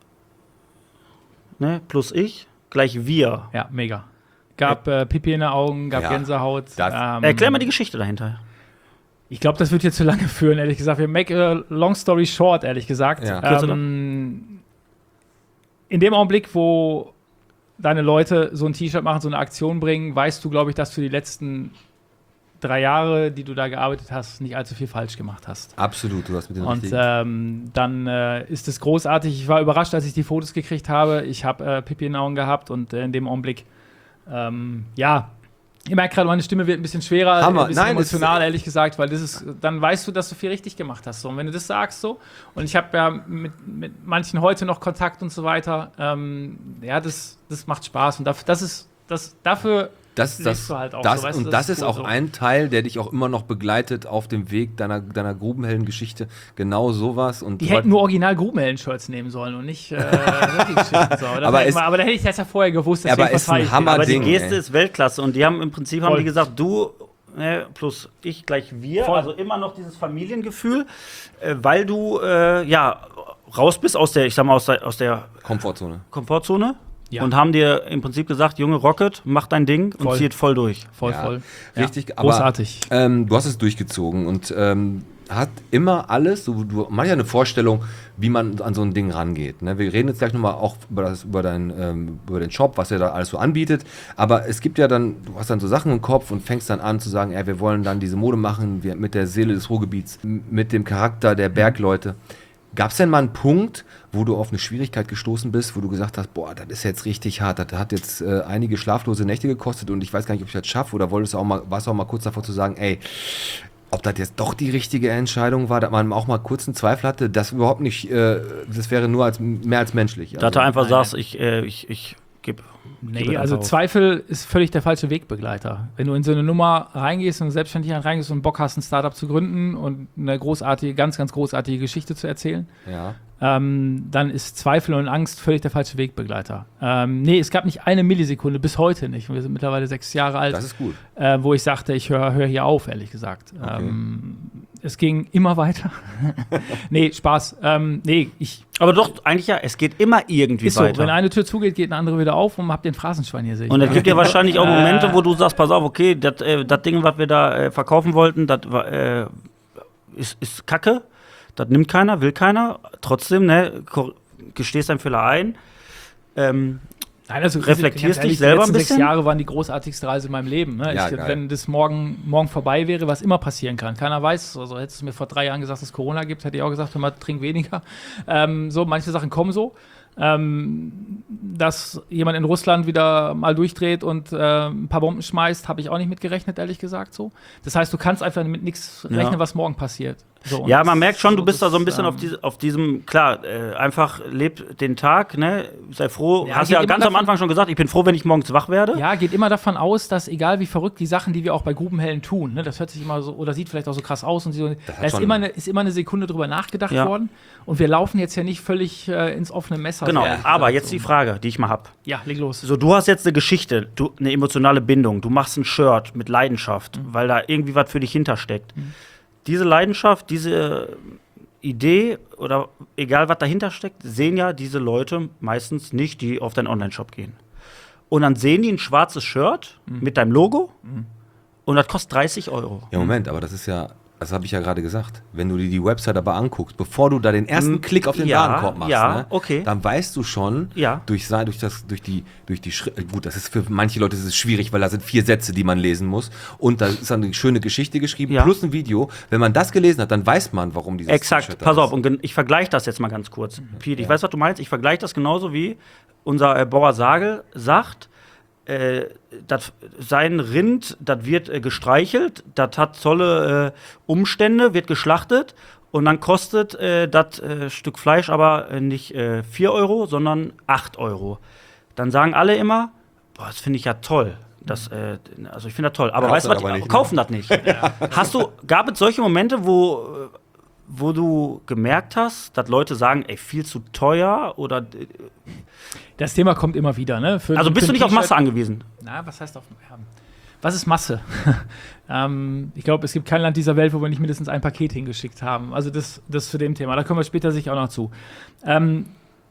ne, plus ich, gleich wir. Ja, mega. Gab äh, Pipi in den Augen, gab Ja, Gänsehaut. das- Ähm, Erklär mal die Geschichte dahinter. Ich glaube, das wird jetzt zu lange führen, ehrlich gesagt. Wir make a long story short, ehrlich gesagt. Ja. Kürzer Ähm, in dem Augenblick, wo deine Leute so ein T-Shirt machen, so eine Aktion bringen, weißt du, glaube ich, dass du die letzten drei Jahre, die du da gearbeitet hast, nicht allzu viel falsch gemacht hast. Absolut, du hast mit den Und richtigen. ähm, dann äh, ist es großartig. Ich war überrascht, als ich die Fotos gekriegt habe. Ich habe äh, Pipi in den Augen gehabt und äh, in dem Augenblick, ähm, ja, ich merke gerade, meine Stimme wird ein bisschen schwerer, Hammer. ein bisschen Nein, es- emotional, ehrlich gesagt, weil das ist, dann weißt du, dass du viel richtig gemacht hast. So. Und wenn du das sagst so, und ich habe ja mit, mit manchen heute noch Kontakt und so weiter, ähm, ja, das, das macht Spaß. Und dafür, das ist, das, dafür Das, lebst das, du halt auch das, so, weißt und du, das, ist cool auch so. ein Teil, der dich auch immer noch begleitet auf dem Weg deiner, deiner Grubenhelden-Geschichte. Genau sowas. Und Die du- hätten nur original Grubenhelden-Shirts nehmen sollen und nicht äh, Shit. So. Das Aber hätte es- mal, aber da hätte ich das ja vorher gewusst. Aber deswegen ist ein verzeih ich dir. Hammer- Aber die Ding, Geste ey. ist Weltklasse und die haben im Prinzip haben Voll. die gesagt, du äh, plus ich gleich wir, Voll. also immer noch dieses Familiengefühl, äh, weil du äh, ja raus bist aus der, ich sag mal aus der, aus der Komfortzone. Komfortzone Ja. und haben dir im Prinzip gesagt, Junge Rocket, mach dein Ding Voll. und zieh es voll durch. Voll, Ja, voll. richtig, Ja, aber großartig. ähm, du hast es durchgezogen und ähm, hat immer alles, so, du man hat ja eine Vorstellung, wie man an so ein Ding rangeht. Ne? Wir reden jetzt gleich nochmal auch über, das, über, dein, ähm, über den Shop, was er da alles so anbietet, aber es gibt ja dann, du hast dann so Sachen im Kopf und fängst dann an zu sagen, ey, wir wollen dann diese Mode machen, wir, mit der Seele des Ruhrgebiets, m- mit dem Charakter der Bergleute. Gab es denn mal einen Punkt, wo du auf eine Schwierigkeit gestoßen bist, wo du gesagt hast, boah, das ist jetzt richtig hart, das hat jetzt äh, einige schlaflose Nächte gekostet und ich weiß gar nicht, ob ich das schaffe, oder wolltest du auch mal, warst du auch mal kurz davor zu sagen, ey, ob das jetzt doch die richtige Entscheidung war, dass man auch mal kurz einen Zweifel hatte, das überhaupt nicht, äh, das wäre nur als, mehr als menschlich. Also, dass du einfach nein. sagst, ich, äh, ich, ich gebe. Nee, also Zweifel ist völlig der falsche Wegbegleiter. Wenn du in so eine Nummer reingehst und selbstständig reingehst und Bock hast, ein Startup zu gründen und eine großartige, ganz, ganz großartige Geschichte zu erzählen, ja. ähm, dann ist Zweifel und Angst völlig der falsche Wegbegleiter. Ähm, nee, es gab nicht eine Millisekunde, bis heute nicht. Wir sind mittlerweile sechs Jahre alt. Das ist gut. Äh, wo ich sagte, ich höre hör hier auf, ehrlich gesagt. Okay. Ähm, es ging immer weiter. nee, Spaß. Ähm, nee, ich. Aber doch, eigentlich ja, es geht immer irgendwie ist so, weiter. Wenn eine Tür zugeht, geht eine andere wieder auf und man habt den Phrasenschwein hier, sehe ich. Und es gibt ja wahrscheinlich auch Momente, wo du sagst, pass auf, okay, das äh, Ding, was wir da äh, verkaufen wollten, das äh, ist, ist Kacke. Das nimmt keiner, will keiner. Trotzdem, ne, gestehst deinen Fehler ein. Ähm, Nein, also reflektierst ehrlich, dich selber ein bisschen. Die letzten sechs Jahre waren die großartigste Reise in meinem Leben. Ne? Ja, ich, wenn das morgen, morgen vorbei wäre, was immer passieren kann. Keiner weiß. Also hättest du mir vor drei Jahren gesagt, dass es Corona gibt, hätte ich auch gesagt, hör mal, trink weniger. Ähm, so, manche Sachen kommen so. Ähm, dass jemand in Russland wieder mal durchdreht und äh, ein paar Bomben schmeißt, habe ich auch nicht mit gerechnet, ehrlich gesagt. So. Das heißt, du kannst einfach mit nichts Ja. rechnen, was morgen passiert. So, ja, man merkt schon, so, du bist da so ein bisschen ähm, auf, diese, auf diesem, klar, äh, einfach leb den Tag, ne, sei froh. Ja, Hast geht ja immer ganz am davon- Anfang schon gesagt, ich bin froh, wenn ich morgens wach werde. Ja, geht immer davon aus, dass egal wie verrückt die Sachen, die wir auch bei Grubenhellen tun, ne, das hört sich immer so oder sieht vielleicht auch so krass aus und so, da ist schon- immer, eine, ist immer eine Sekunde drüber nachgedacht Ja. worden und wir laufen jetzt ja nicht völlig äh, ins offene Messer. Genau, so ehrlich aber gesagt, jetzt so. die Frage, die ich mal hab. Ja, leg los. So, du hast jetzt eine Geschichte, du, eine emotionale Bindung, du machst ein Shirt mit Leidenschaft, Mhm. weil da irgendwie was für dich hintersteckt. Diese Leidenschaft, diese Idee oder egal was dahinter steckt, sehen ja diese Leute meistens nicht, die auf deinen Online-Shop gehen. Und dann sehen die ein schwarzes Shirt Mhm. mit deinem Logo und das kostet dreißig Euro. Ja, Moment, aber das ist ja, das habe ich ja gerade gesagt. Wenn du dir die Website aber anguckst, bevor du da den ersten Mm, Klick auf den ja, Warenkorb machst, ja, ne, okay. dann weißt du schon, Ja. durch, sei- durch, das, durch die, durch die Schritte, gut, das ist für manche Leute ist es schwierig, weil da sind vier Sätze, die man lesen muss und da ist dann eine schöne Geschichte geschrieben, Ja. plus ein Video. Wenn man das gelesen hat, dann weiß man, warum dieses Exakt, T-Shirt da pass ist. auf, und gen- ich vergleiche das jetzt mal ganz kurz. Piet, ich weiß, was du meinst, ich vergleiche das genauso wie unser äh, Bauer Sagel sagt, äh, dat, sein Rind, das wird äh, gestreichelt, das hat tolle äh, Umstände, wird geschlachtet und dann kostet äh, das äh, Stück Fleisch aber äh, nicht äh, vier Euro, sondern acht Euro. Dann sagen alle immer, boah, das finde ich ja toll. Das, äh, also ich finde das toll. Aber Kaufen weißt du was, das aber die nicht, ne? kaufen das nicht. Hast du, gab es solche Momente, wo, äh, wo du gemerkt hast, dass Leute sagen, ey, viel zu teuer oder äh, Das Thema kommt immer wieder. Ne? Für, also bist für du ein nicht auf T-Shirt- Masse angewiesen? Na, was heißt auf ja. Was ist Masse? ähm, ich glaube, es gibt kein Land dieser Welt, wo wir nicht mindestens ein Paket hingeschickt haben. Also das, das zu dem Thema. Da kommen wir später sicher auch noch zu. Ähm,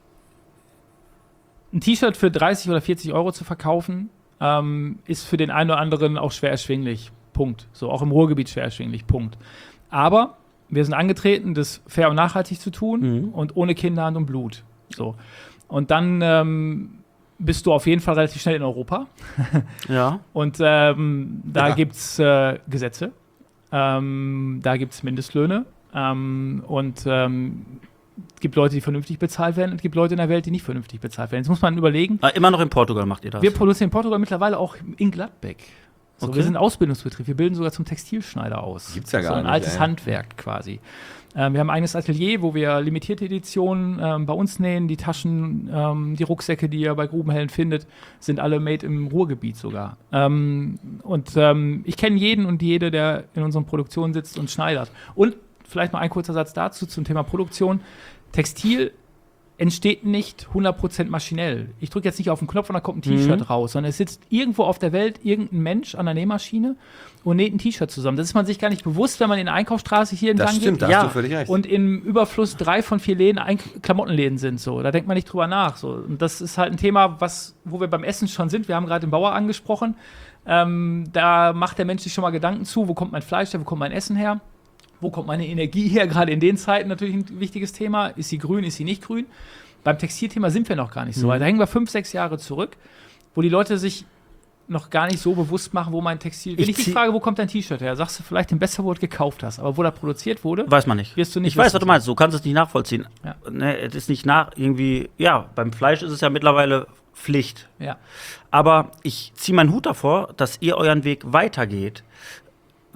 ein T-Shirt für dreißig oder vierzig Euro zu verkaufen, ähm, ist für den einen oder anderen auch schwer erschwinglich. Punkt. So, auch im Ruhrgebiet schwer erschwinglich. Punkt. Aber wir sind angetreten, das fair und nachhaltig zu tun Mhm. und ohne Kinderhand und Blut. So. Und dann ähm, bist du auf jeden Fall relativ schnell in Europa. Ja. Und ähm, da Ja. gibt es äh, Gesetze, ähm, da gibt es Mindestlöhne ähm, und ähm, es gibt Leute, die vernünftig bezahlt werden und es gibt Leute in der Welt, die nicht vernünftig bezahlt werden. Jetzt muss man überlegen, Ah, immer noch in Portugal macht ihr das. wir produzieren in Portugal mittlerweile auch in Gladbeck. So, Okay. Wir sind ein Ausbildungsbetrieb, wir bilden sogar zum Textilschneider aus. Gibt's ja gar so ein nicht, altes ey. Handwerk quasi. Ähm, wir haben ein eigenes Atelier, wo wir limitierte Editionen ähm, bei uns nähen. Die Taschen, ähm, die Rucksäcke, die ihr bei Grubenhellen findet, sind alle made im Ruhrgebiet sogar. Ähm, und ähm, ich kenne jeden und jede, der in unseren Produktionen sitzt und schneidert. Und vielleicht noch ein kurzer Satz dazu zum Thema Produktion. Textil entsteht nicht hundert Prozent maschinell. Ich drücke jetzt nicht auf den Knopf und dann kommt ein T-Shirt Mhm. raus, sondern es sitzt irgendwo auf der Welt irgendein Mensch an der Nähmaschine und näht ein T-Shirt zusammen. Das ist man sich gar nicht bewusst, wenn man in der Einkaufsstraße hier entlang Das stimmt, geht da Ja. hast du völlig recht. und im Überfluss drei von vier Läden ein Klamottenläden sind. So. Da denkt man nicht drüber nach. So. Und das ist halt ein Thema, was, wo wir beim Essen schon sind. Wir haben gerade den Bauer angesprochen. Ähm, da macht der Mensch sich schon mal Gedanken zu, wo kommt mein Fleisch her, wo kommt mein Essen her? Wo kommt meine Energie her? Gerade in den Zeiten natürlich ein wichtiges Thema. Ist sie grün, ist sie nicht grün? Beim Textilthema sind wir noch gar nicht so weit. Da hängen wir fünf, sechs Jahre zurück, wo die Leute sich noch gar nicht so bewusst machen, wo mein Textil. Wenn Ich ich, dich zieh- frage, wo kommt dein T-Shirt her, sagst du vielleicht den besser, wo du gekauft hast. Aber wo das produziert wurde, Weiß man nicht. wirst du nicht Ich weiß, wissen. was du meinst. Du kannst es nicht nachvollziehen. Ja. Ne, es ist nicht nach irgendwie. Ja, beim Fleisch ist es ja mittlerweile Pflicht. Ja. Aber ich ziehe meinen Hut davor, dass ihr euren Weg weitergeht.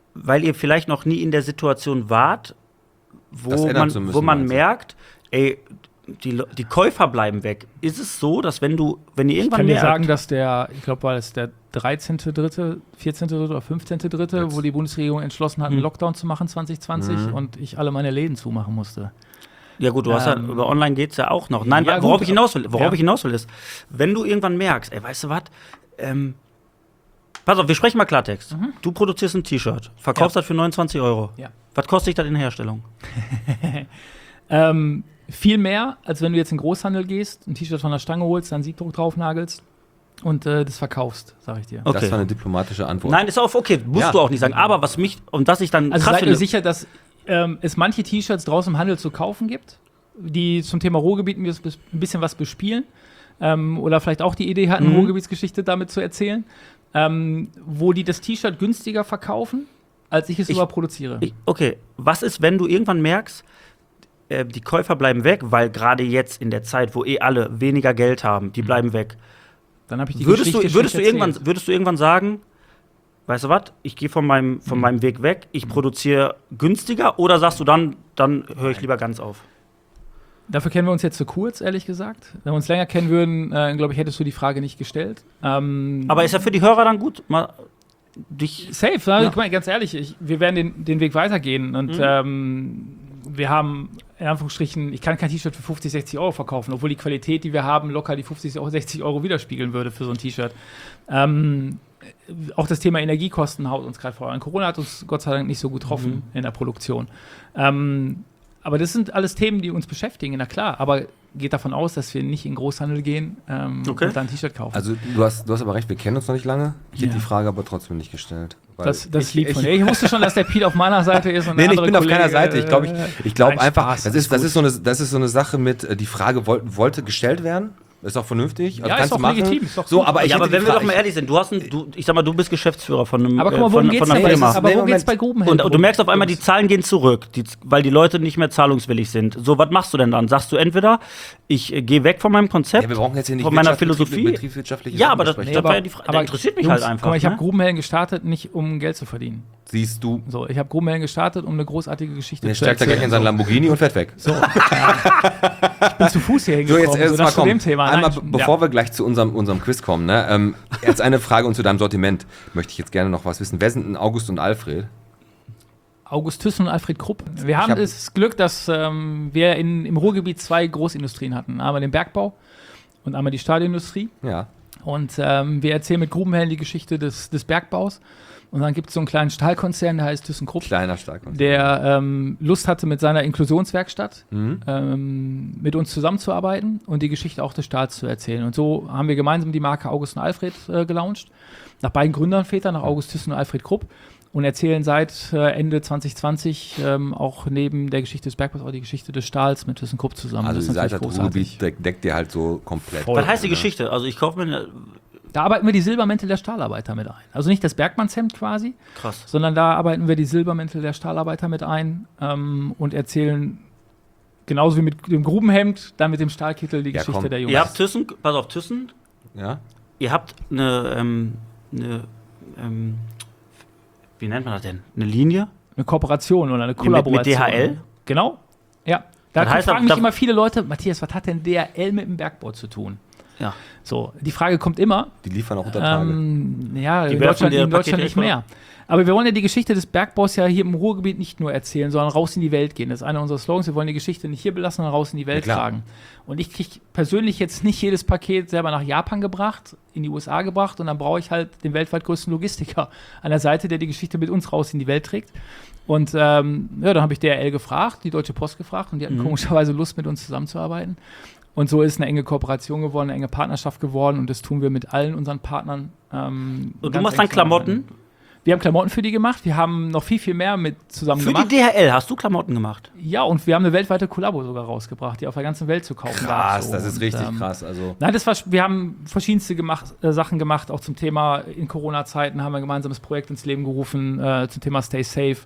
weil ihr vielleicht noch nie in der Situation wart, Das wo ändern zu man, müssen, wo man meinst du? merkt, ey, die, Le- die Käufer bleiben weg. Ist es so, dass wenn du, wenn ihr Ich irgendwann kann dir merkt, sagen, dass der, ich glaube, war es der dreizehnte dritte, vierzehnte dritte oder fünfzehnte dritte, wo die Bundesregierung entschlossen hat, einen Hm. Lockdown zu machen zwanzig zwanzig Mhm. und ich alle meine Läden zumachen musste. ja gut, du hast ja, Ähm, über online geht's ja auch noch. Nein, ja, worauf gut, ich hinaus will, worauf ja. ich hinaus will ist, wenn du irgendwann merkst, ey, weißt du was, ähm, pass auf, wir sprechen mal Klartext. Du produzierst ein T-Shirt, verkaufst Ja. das für neunundzwanzig Euro. Ja. Was kostet dich das in der Herstellung? Ähm, viel mehr, als wenn du jetzt in den Großhandel gehst, ein T-Shirt von der Stange holst, dann Siebdruck drauf nagelst und äh, das verkaufst, sag ich dir. Okay. Das war eine diplomatische Antwort. Nein, ist auch okay, musst Ja. du auch nicht sagen. Aber was mich, und was ich dann Also krass seid ihr finde, sicher, dass ähm, es manche T-Shirts draußen im Handel zu kaufen gibt, die zum Thema Ruhrgebiet ein bis- ein bisschen was bespielen ähm, oder vielleicht auch die Idee hatten, Mhm. Ruhrgebietsgeschichte damit zu erzählen, ähm, wo die das T-Shirt günstiger verkaufen, als ich es Ich- überproduziere. Ich, okay, was ist, wenn du irgendwann merkst, äh, die Käufer bleiben weg, weil gerade jetzt in der Zeit, wo eh alle weniger Geld haben, die bleiben weg. Dann habe ich die Würdest Geschichte du, würdest, du schlecht irgendwann, erzählt. würdest du irgendwann sagen, weißt du was, ich gehe von, meinem, von Mhm. meinem Weg weg, ich produziere günstiger, oder sagst du dann, dann höre ich lieber ganz auf? Dafür kennen wir uns jetzt zu kurz, ehrlich gesagt. Wenn wir uns länger kennen würden, äh, glaube ich, hättest du die Frage nicht gestellt. Ähm, Aber ist ja für die Hörer dann gut, mal dich. Safe, ne? Ja. Guck mal, ganz ehrlich, ich, wir werden den, den Weg weitergehen und Mhm. ähm, wir haben in Anführungsstrichen, ich kann kein T-Shirt für fünfzig, sechzig Euro verkaufen, obwohl die Qualität, die wir haben, locker die fünfzig, sechzig Euro widerspiegeln würde für so ein T-Shirt. Ähm, auch das Thema Energiekosten haut uns gerade vor. An Corona hat uns Gott sei Dank nicht so gut getroffen Mhm. in der Produktion. Ähm, aber das sind alles Themen, die uns beschäftigen, na klar. Aber geht davon aus, dass wir nicht in den Großhandel gehen ähm, Okay. und dann ein T-Shirt kaufen. Also du hast, du hast aber recht, wir kennen uns noch nicht lange. Ich hätte Ja. die Frage aber trotzdem nicht gestellt. weil das das ist ich- lieb von ich- dir. Ich wusste schon, dass der Pete auf meiner Seite ist. Und Nee, der nee, ich andere bin auf Kollege, keiner Seite. Ich glaube, ich, ich glaube Nein, einfach, Spaß, das alles ist, das, gut. ist so eine, das ist so eine Sache mit, äh, die Frage wollte, wollte gestellt werden. Ist auch vernünftig. Ja, ist kannst auch du machen. legitim, ist doch so, gut. aber ich Ja, aber hätte wenn die wir Frage- doch mal ehrlich sind, du hast ein, du, ich sag mal, du bist Geschäftsführer von einem Aber guck äh, mal, von, worum von geht's einer denn jetzt? Firma. Aber Nee, worum geht's Moment. bei Grubenheld? Und du merkst auf einmal, die Zahlen gehen zurück, die, weil die Leute nicht mehr zahlungswillig sind. So, was machst du denn dann? Sagst du entweder, ich äh, gehe weg von meinem Konzept, Ja, wir brauchen jetzt hier nicht von meiner Wirtschaft- betrieb- Philosophie. betriebswirtschaftliche Ja, Sachen aber das, besprechen. das war ja die Frage. aber interessiert mich Jungs, halt einfach. Guck mal, ich ne? habe Grubenhelden gestartet, nicht um Geld zu verdienen. Siehst du, So, ich habe Grubenhelden gestartet, um eine großartige Geschichte der zu steigt da gleich in erzählen. seinen Lamborghini und fährt weg. So, ja. Ich bin zu Fuß hier So, hingekommen, jetzt so, erst mal das zu komm. dem Thema. Einmal, Nein, be- bevor ja. wir gleich zu unserem, unserem Quiz kommen, ne, ähm, jetzt eine Frage und zu deinem Sortiment möchte ich jetzt gerne noch was wissen. Wer sind denn August und Alfred? August Thyssen und Alfred Krupp. Wir haben hab- das Glück, dass ähm, wir in, im Ruhrgebiet zwei Großindustrien hatten. Einmal den Bergbau und einmal die Stahlindustrie. Ja. Und ähm, wir erzählen mit Grubenhelden die Geschichte des, des Bergbaus. Und dann gibt es so einen kleinen Stahlkonzern, der heißt ThyssenKrupp, Kleiner Starkkonzern. der ähm, Lust hatte, mit seiner Inklusionswerkstatt Mhm. ähm, mit uns zusammenzuarbeiten und die Geschichte auch des Stahls zu erzählen. Und so haben wir gemeinsam die Marke August und Alfred äh, gelauncht. Nach beiden Gründervätern, nach August Thyssen und Alfred Krupp. Und erzählen seit äh, Ende zwanzig zwanzig ähm, auch neben der Geschichte des Bergbaus auch die Geschichte des Stahls mit ThyssenKrupp zusammen. Also Das die ist Seite natürlich Ruhrgebiet deckt, deckt ihr halt so komplett. Voll. Was heißt die Ja. Geschichte? Also ich kaufe mir eine, Da arbeiten wir die Silbermäntel der Stahlarbeiter mit ein. Also nicht das Bergmannshemd quasi, krass. sondern da arbeiten wir die Silbermäntel der Stahlarbeiter mit ein ähm, und erzählen genauso wie mit dem Grubenhemd, dann mit dem Stahlkittel die Ja, Geschichte komm. der Jungs. Ihr habt Thyssen, pass auf, Thyssen, Ja? ihr habt eine, ähm, eine ähm, wie nennt man das denn? Eine Linie? Eine Kooperation oder eine mit Kollaboration. D H L? Genau. Ja. Da Das heißt, fragen da- mich immer viele Leute, Matthias, was hat denn D H L mit dem Bergbau zu tun? Ja. So, die Frage kommt immer. Die liefern auch unter Tage. Ähm, ja, Die in werfen Deutschland, dir in Deutschland Pakete nicht weg, mehr. Aber wir wollen ja die Geschichte des Bergbaus ja hier im Ruhrgebiet nicht nur erzählen, sondern raus in die Welt gehen. Das ist einer unserer Slogans. Wir wollen die Geschichte nicht hier belassen, sondern raus in die Welt Ja, klar. tragen. Und ich kriege persönlich jetzt nicht jedes Paket selber nach Japan gebracht, in die U S A gebracht und dann brauche ich halt den weltweit größten Logistiker an der Seite, der die Geschichte mit uns raus in die Welt trägt. Und ähm, ja, dann habe ich D H L gefragt, die Deutsche Post gefragt und die hatten Mhm. komischerweise Lust, mit uns zusammenzuarbeiten. Und so ist eine enge Kooperation geworden, eine enge Partnerschaft geworden und das tun wir mit allen unseren Partnern. Ähm, Und du ganz machst eng dann Klamotten? zusammenarbeiten. Wir haben Klamotten für die gemacht, wir haben noch viel, viel mehr mit zusammen Für die gemacht. D H L hast du Klamotten gemacht? Ja, und wir haben eine weltweite Kollabo sogar rausgebracht, die auf der ganzen Welt zu kaufen war. Krass, das ist richtig krass. Also Nein, das war, wir haben verschiedenste gemacht, äh, Sachen gemacht, auch zum Thema in Corona-Zeiten haben wir ein gemeinsames Projekt ins Leben gerufen, äh, zum Thema Stay Safe.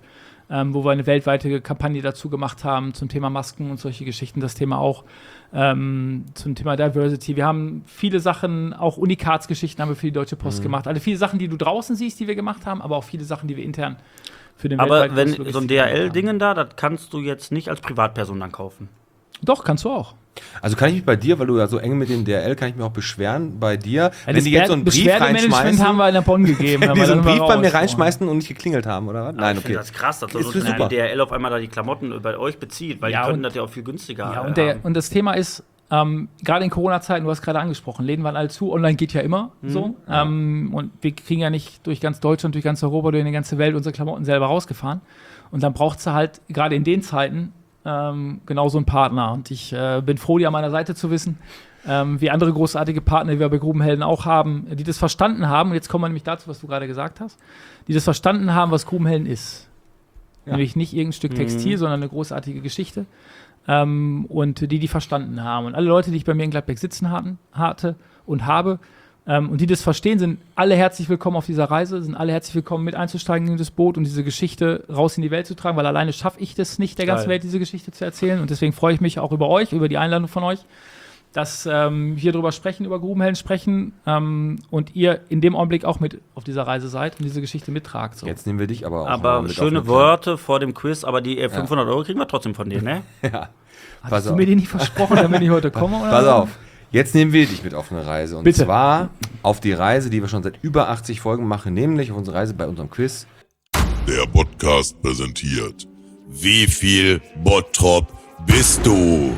ähm, wo wir eine weltweite Kampagne dazu gemacht haben zum Thema Masken und solche Geschichten, das Thema auch ähm, zum Thema Diversity. Wir haben viele Sachen, auch Unikatsgeschichten haben wir für die Deutsche Post mhm. gemacht. Also viele Sachen, die du draußen siehst, die wir gemacht haben, aber auch viele Sachen, die wir intern für den Aber weltweiten wenn Logistik so ein D H gemacht haben. L-Dingen da, das kannst du jetzt nicht als Privatperson dann kaufen. Doch, kannst du auch. Also kann ich mich bei dir, weil du ja so eng mit dem D H L, kann ich mich auch beschweren bei dir, Ja, wenn das die jetzt so einen Brief Beschwerdemanagement reinschmeißen, haben wir in der Bonn gegeben. wenn haben die wir so einen dann Brief mal bei mir raus. reinschmeißen und nicht geklingelt haben, oder was? Nein, ich okay. finde das krass, dass so Ist ein super. D H L auf einmal da die Klamotten bei euch bezieht, weil Ja, die könnten und- das ja auch viel günstiger Ja, äh, und, der, haben. und das Thema ist, ähm, gerade in Corona-Zeiten, du hast gerade angesprochen, Läden waren alle zu, online geht ja immer so. Ähm, und wir kriegen ja nicht durch ganz Deutschland, durch ganz Europa, durch die ganze Welt unsere Klamotten selber rausgefahren. Und dann braucht es halt, gerade in den Zeiten, ähm, genau so einen Partner. Und ich äh, bin froh, die an meiner Seite zu wissen, ähm, wie andere großartige Partner, die wir bei Grubenhelden auch haben, die das verstanden haben. Und jetzt kommen wir nämlich dazu, was du gerade gesagt hast, die das verstanden haben, was Grubenhelden ist. Ja. Nämlich nicht irgendein Stück Textil, sondern eine großartige Geschichte. Ähm, und die, die verstanden haben. Und alle Leute, die ich bei mir in Gladbeck sitzen hatten, hatte und habe, ähm, und die das verstehen, sind alle herzlich willkommen auf dieser Reise, sind alle herzlich willkommen, mit einzusteigen in das Boot und diese Geschichte raus in die Welt zu tragen, weil alleine schaffe ich das nicht, der ganzen Geil. Welt diese Geschichte zu erzählen. Und deswegen freue ich mich auch über euch, über die Einladung von euch, dass ähm, wir darüber sprechen, über Grubenhelden sprechen ähm, und ihr in dem Augenblick auch mit auf dieser Reise seid und diese Geschichte mittragt. So. Jetzt nehmen wir dich aber auch mal Aber mit schöne auf eine Worte vor dem Quiz, aber die äh, fünfhundert Euro kriegen wir trotzdem von denen, ne? Ja. Pass Hast du auf. mir die nicht versprochen, damit ich heute komme? Oder? Pass auf. Jetzt nehmen wir dich mit auf eine Reise. Und Bitte. zwar auf die Reise, die wir schon seit über achtzig Folgen machen, nämlich auf unsere Reise bei unserem Quiz. Der Podcast präsentiert. Wie viel Bottrop bist du?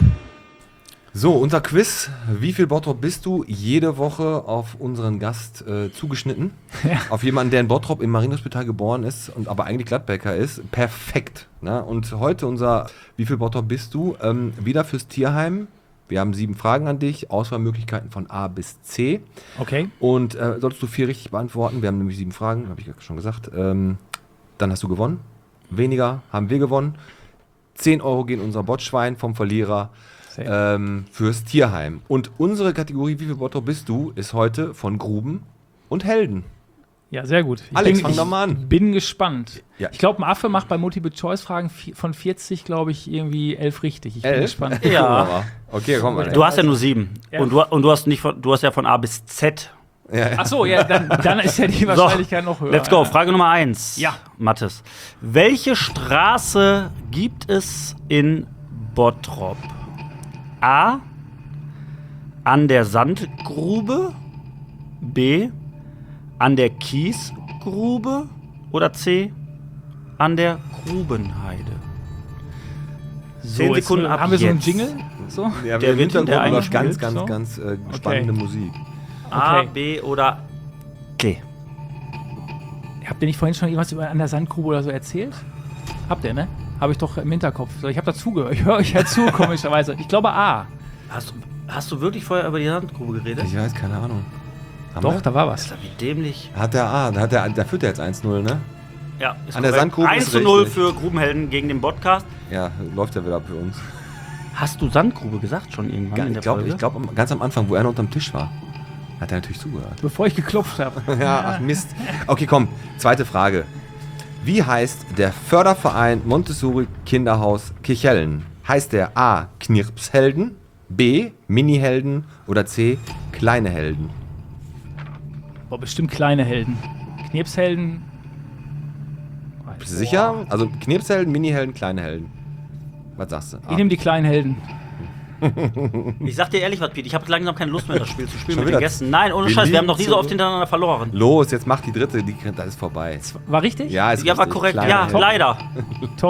So, unser Quiz. Wie viel Bottrop bist du? Jede Woche auf unseren Gast äh, zugeschnitten. Ja. Auf jemanden, der in Bottrop im Marienhospital geboren ist und aber eigentlich Gladbecker ist. Perfekt. Ne? Und heute unser Wie viel Bottrop bist du? Ähm, wieder fürs Tierheim. Wir haben sieben Fragen an dich, Auswahlmöglichkeiten von A bis C. Okay. Und äh, solltest du vier richtig beantworten, wir haben nämlich sieben Fragen, habe ich ja schon gesagt, ähm, dann hast du gewonnen. Weniger haben wir gewonnen. zehn Euro gehen unser Botschwein vom Verlierer ähm, fürs Tierheim. Und unsere Kategorie, wie viel Bottrop bist du, ist heute von Gruben und Helden. Ja, sehr gut. Ich Alex, bin, fang ich doch mal an. bin gespannt. Ja. Ich glaube, ein Affe macht bei Multiple-Choice-Fragen vi- von vierzig, glaube ich, irgendwie elf richtig. Ich bin Elf? gespannt. Ja. Okay, komm mal. Du hast ja nur sieben. Ja. Und, du, und du, hast nicht von, du hast ja von A bis Z. Ja, ja. Ach so, ja, dann, dann ist ja die Wahrscheinlichkeit noch höher. Let's go. Ja. Frage Nummer eins. Ja. Mathis. Welche Straße gibt es in Bottrop? A. An der Sandgrube. B. An der Kiesgrube. Oder C. An der Grubenheide. So, Zehn jetzt Sekunden ab haben wir so einen jetzt. Jingle? So? Ja, Der im wird Hintergrund hinter läuft ganz, eingespielt, ganz, so. ganz äh, spannende Musik. A, Okay. B oder C. Habt ihr nicht vorhin schon irgendwas über an der Sandgrube oder so erzählt? Habt ihr, ne? Habe ich doch im Hinterkopf. So, ich habe dazugehört. Ich höre euch ja zu, komischerweise. Ich glaube A. Hast, du- hast du wirklich vorher über die Sandgrube geredet? Ich weiß, keine Ahnung. Haben Doch, wir? da war was. Wie dämlich. Hat der A, da, hat der, da führt er jetzt eins null, ne? Ja, ist An der korrekt. Sandgrube eins ist zu null richtig. für Grubenhelden gegen den Podcast. Ja, läuft ja wieder für uns. Hast du Sandgrube gesagt schon irgendwann in Ich der glaube, Folge? ich glaub, am- ganz am Anfang, wo er noch unterm Tisch war, hat er natürlich zugehört. Bevor ich geklopft habe. Ja, ach Mist. Okay, komm, zweite Frage. Wie heißt der Förderverein Montessori Kinderhaus Kirchhellen? Heißt der A. Knirpshelden, B. Minihelden oder C. Kleine Helden? Boah, bestimmt kleine Helden. Knirpshelden. Bist du sicher? Also Knirpshelden, Minihelden, kleine Helden. Was sagst du? Ich nehme die kleinen Helden. Ich sag dir ehrlich was, Pete, ich habe langsam keine Lust mehr, das Spiel zu spielen Schon mit den wieder? Gästen. Nein, ohne Wir Scheiß, wir haben liegen noch nie so zu- oft hintereinander verloren. Los, jetzt mach die dritte, die, das ist vorbei. War richtig? Ja, ist Ja, war richtig. korrekt. Kleine Ja, Helden. leider. Top.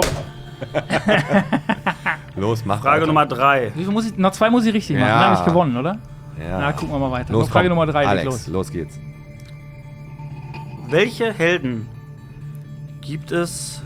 Los, mach Frage weiter. Nummer drei. Wie viel muss ich, noch zwei muss ich richtig machen. Ja. Dann habe ich gewonnen, oder? Ja. Na, gucken wir mal weiter. Los, Noch Frage komm. Nummer drei, leg Alex, los. los geht's. Welche Helden gibt es.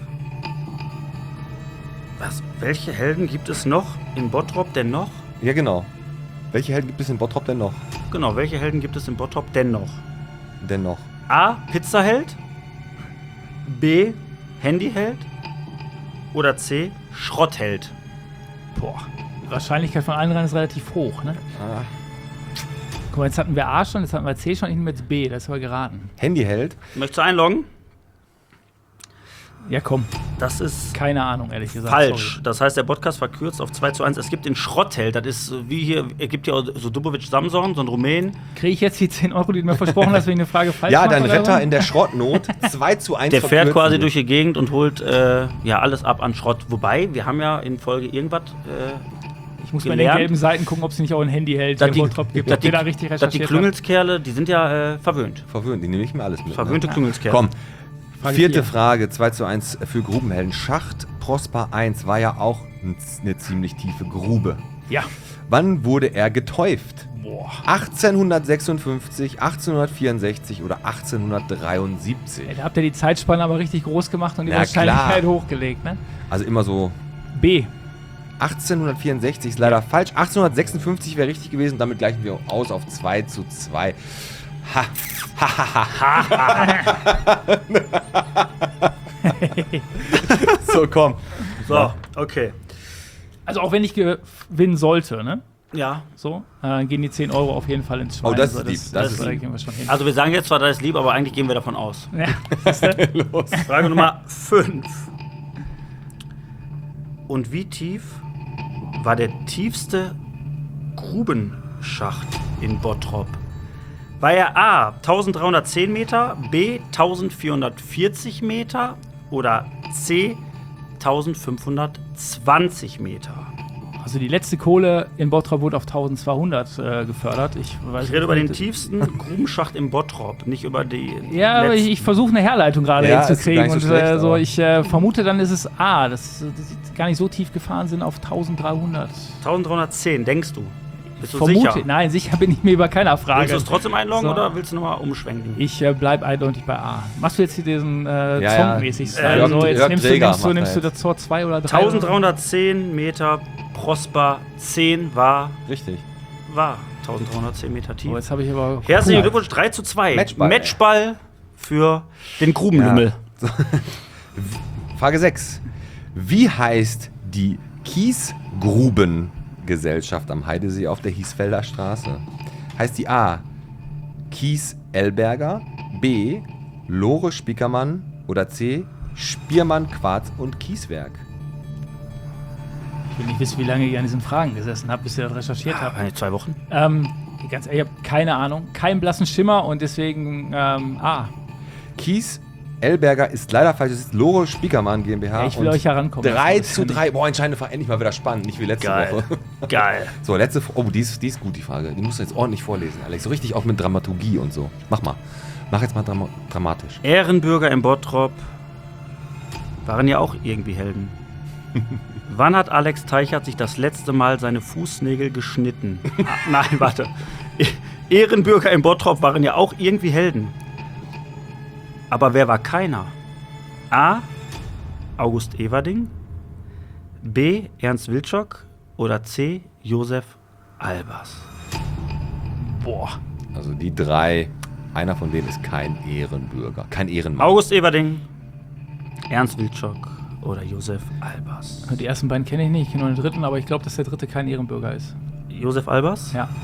Was? Welche Helden gibt es noch in Bottrop denn noch? Ja, genau. Welche Helden gibt es in Bottrop denn noch? Genau, welche Helden gibt es in Bottrop denn noch? Denn noch? A. Pizzaheld. B. Handyheld. Oder C. Schrottheld. Boah. Die Wahrscheinlichkeit von allen dreien ist relativ hoch, ne? Ah. Guck mal, jetzt hatten wir A schon, jetzt hatten wir C schon, ich nehme jetzt B, das ist aber geraten. Handyheld. Möchtest du einloggen? Ja, komm. Das ist Keine Ahnung, ehrlich gesagt. falsch. Sorry. Das heißt, der Podcast verkürzt auf zwei zu eins. Es gibt den Schrottheld. Das ist äh, wie hier, es gibt ja auch so Dubovic Samson, so ein Rumän. Kriege ich jetzt die zehn Euro, die du mir versprochen hast, wenn ich eine Frage falsch Ja, mache? dein oder Retter so? in der Schrottnot. zwei zu eins. Der fährt verkürzen quasi wir. durch die Gegend und holt äh, ja alles ab an Schrott. Wobei, wir haben ja in Folge irgendwas. Äh, Ich muss bei den gelernt. gelben Seiten gucken, ob es nicht auch ein Handy hält, dass der die, Bottrop gibt. dass Ob die, der da richtig dass die recherchiert hat. Klüngelskerle, die sind ja äh, verwöhnt. Verwöhnt, die nehme ich mir alles mit. Verwöhnte Ne? Klüngelskerle. Komm, Frage vierte vier. Frage, zwei zu eins für Grubenhelden. Schacht Prosper eins war ja auch n- eine ziemlich tiefe Grube. Ja. Wann wurde er getäuft? Boah. achtzehnhundertsechsundfünfzig, achtzehnhundertvierundsechzig oder achtzehnhundertdreiundsiebzig? Ey, da habt ihr die Zeitspanne aber richtig groß gemacht und die Na Wahrscheinlichkeit klar. hochgelegt, ne? Also immer so. B. achtzehnhundertvierundsechzig ist leider falsch. achtzehnhundertsechsundfünfzig wäre richtig gewesen. Damit gleichen wir aus auf zwei zu zwei. Ha. Ha, ha, ha, ha. So, komm. So, okay. Also auch wenn ich gewinnen sollte, ne? Ja. So, äh, gehen die zehn Euro auf jeden Fall ins Schwein. Oh, das ist Also lieb, das das, ist das lieb. gehen wir schon hin. Also wir sagen jetzt zwar, das ist lieb, aber eigentlich gehen wir davon aus. Ja, siehste? Los. Frage Nummer fünf. Und wie tief war der tiefste Grubenschacht in Bottrop? War er A dreizehnhundertzehn Meter, B vierzehnhundertvierzig Meter oder C fünfzehnhundertzwanzig Meter? Also die letzte Kohle in Bottrop wurde auf eintausendzweihundert äh, gefördert. Ich, weiß Ich rede über den nicht. tiefsten Grubenschacht in Bottrop, nicht über die. Ja, aber ich, letzten. ich versuche eine Herleitung gerade Ja, ist hinzukriegen. gar nicht so und schlecht, äh, so, aber- ich äh, vermute dann ist es A, dass, dass sie gar nicht so tief gefahren sind auf eintausenddreihundert. dreizehnhundertzehn, denkst du? Bist du Vermute, sicher? nein, sicher bin ich mir bei keiner Willst Frage. du es trotzdem einloggen So. oder willst du nochmal umschwenken? Ich äh, bleib eindeutig bei A. Machst du jetzt hier diesen äh, Ja, ja. Songmäßig Äh, Style? Jörg- so, jetzt Jörg nimmst du, Träger nimmst du, macht nimmst du er das Tor zwei oder drei? dreizehnhundertzehn Meter, Prosper zehn war, Richtig. war dreizehnhundertzehn Meter tief. Oh, jetzt habe ich aber. Herzlichen Puh. Glückwunsch, drei zu zwei. Matchball, Matchball für den Grubenlümmel. Frage sechs. Wie heißt die Kiesgrubengesellschaft am Heidesee auf der Hiesfelder Straße? Heißt die A. Kies Elberger, B. Lore Spiekermann oder C. Spiermann Quarz und Kieswerk? Ich will nicht wissen, wie lange ihr an diesen Fragen gesessen habt, bis ihr das recherchiert habt. Ja, zwei Wochen. Ähm, ganz ehrlich, ich habe keine Ahnung, keinen blassen Schimmer und deswegen ähm, A. Kies Elberger ist leider falsch. Es ist Lore Spiekermann GmbH. Ja, ich will und euch herankommen. drei Das zu kann ich- drei. Boah, entscheidende Frage. Endlich mal wieder spannend. Nicht wie letzte Geil. Woche. Geil. So, letzte Frage. Oh, die ist, die ist gut, die Frage. Die musst du jetzt ordentlich vorlesen, Alex. So richtig auch mit Dramaturgie und so. Mach mal. Mach jetzt mal drama dramatisch. Ehrenbürger in Bottrop waren ja auch irgendwie Helden. Wann hat Alex Teichert sich das letzte Mal seine Fußnägel geschnitten? Ah, nein, warte. E- Ehrenbürger in Bottrop waren ja auch irgendwie Helden. Aber wer war keiner? A. August Everding, B. Ernst Wilczok oder C. Josef Albers? Boah. Also die drei. Einer von denen ist kein Ehrenbürger. Kein Ehrenmann. August Everding, Ernst Wilczok oder Josef Albers? Die ersten beiden kenne ich nicht, ich kenne nur den dritten, aber ich glaube, dass der dritte kein Ehrenbürger ist. Josef Albers? Ja.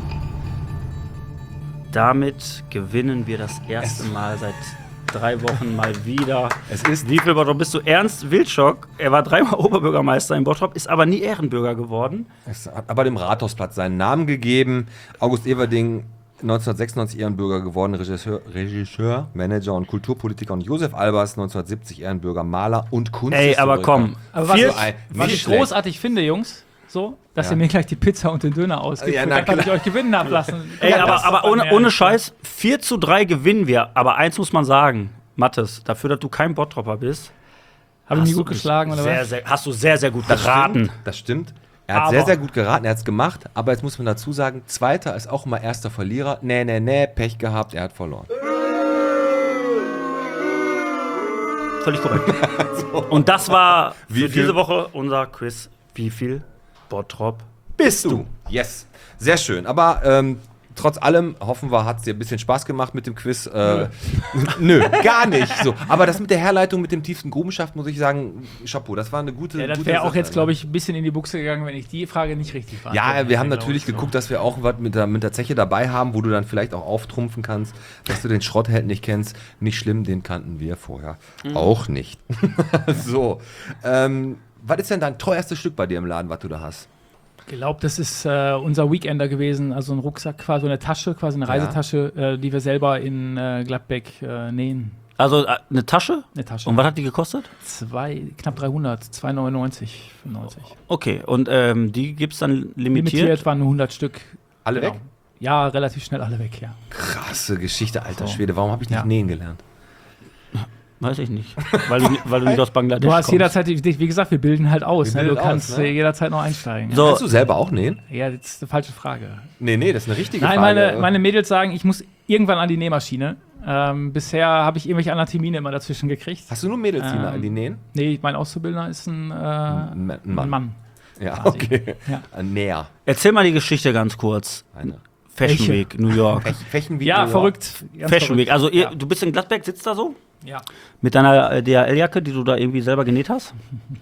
Damit gewinnen wir das erste Mal seit drei Wochen mal wieder. Es ist Wie viel Bottrop bist du? Ernst Wilczok, er war dreimal Oberbürgermeister in Bottrop, ist aber nie Ehrenbürger geworden. Es hat aber dem Rathausplatz seinen Namen gegeben. August Everding, neunzehnhundertsechsundneunzig Ehrenbürger geworden, Regisseur, Regisseur, Manager und Kulturpolitiker. Und Josef Albers, neunzehnhundertsiebzig Ehrenbürger, Maler und Kunsthistoriker. Ey, aber komm. Aber was, Vier- Also ein- was nicht ich schlecht. großartig finde, Jungs, so, dass Ja. ihr mir gleich die Pizza und den Döner ausgibt, Ja, für na das, was ich klar. euch gewinnen habt lassen. Ey, Ja, aber, das aber war ohne, mehr ohne als- Scheiß, vier zu drei gewinnen wir. Aber eins muss man sagen, Mathis, dafür, dass du kein Bottropper bist, Habe ich hast mich du gut mich geschlagen, oder sehr, was? sehr, hast du sehr, sehr gut Das geraten. stimmt, das stimmt. Er hat Aber- sehr, sehr gut geraten, er hat es gemacht. Aber jetzt muss man dazu sagen, Zweiter ist auch immer erster Verlierer. Nee, nee, nee, Pech gehabt, er hat verloren. Völlig korrekt. Und das war Wie für viel? diese Woche unser Quiz. Wie viel Bottrop Bist du? Yes. Sehr schön. Aber ähm, trotz allem hoffen wir, hat es dir ein bisschen Spaß gemacht mit dem Quiz. Äh, nö, gar nicht. So. Aber das mit der Herleitung mit dem tiefsten Grubenschaft, muss ich sagen, Chapeau, das war eine gute Ja, das gute wäre auch Sache, jetzt, glaube ich, ein bisschen in die Buchse gegangen, wenn ich die Frage nicht richtig fand. Ja, wir haben glaub natürlich ich, so. geguckt, dass wir auch was mit der, mit der Zeche dabei haben, wo du dann vielleicht auch auftrumpfen kannst, dass du den Schrottheld nicht kennst. Nicht schlimm, den kannten wir vorher Mhm. auch nicht. So, ähm, was ist denn dein teuerstes Stück bei dir im Laden, was du da hast? Ich glaube, das ist äh, unser Weekender gewesen, also ein Rucksack, quasi eine Tasche, quasi eine Ja. Reisetasche, äh, die wir selber in äh, Gladbeck äh, nähen. Also äh, eine Tasche? Eine Tasche. Und was hat die gekostet? Zwei, knapp dreihundert, zwei neunundneunzig, fünfundneunzig. Okay, und ähm, die gibt es dann limitiert? Limitiert waren nur hundert Stück. Alle Genau. weg? Ja, relativ schnell alle weg, ja. Krasse Geschichte, alter So. Schwede. Warum habe ich nicht Ja. nähen gelernt? Weiß ich nicht. Weil du, weil du nicht aus Bangladesch Du hast kommst. jederzeit, wie gesagt, wir bilden halt aus. Wir Ne? Du bilden kannst aus, ne? äh, jederzeit noch einsteigen. Ja. So. Kannst du selber auch nähen? ja, das ist eine falsche Frage. Nee, nee, das ist eine richtige Nein, Frage. meine, meine Mädels sagen, ich muss irgendwann an die Nähmaschine. Ähm, bisher habe ich irgendwelche anderen Termine immer dazwischen gekriegt. Hast du nur Mädels, die, Ähm, die nähen? Nee, mein Auszubildender ist ein, äh, Ein Ma- ein Mann. ein Mann. Ja, quasi. okay. Ja. Ein Näher. Erzähl mal die Geschichte ganz kurz. Eine. Fashion Welche? Week, New York. Fech, Fechen wie Ja, New York. verrückt. Ganz Fashion verrückt. Week. Also ihr, ja. du bist in Gladbeck, sitzt da so? Ja. Mit deiner äh, D H L-Jacke, die du da irgendwie selber genäht hast.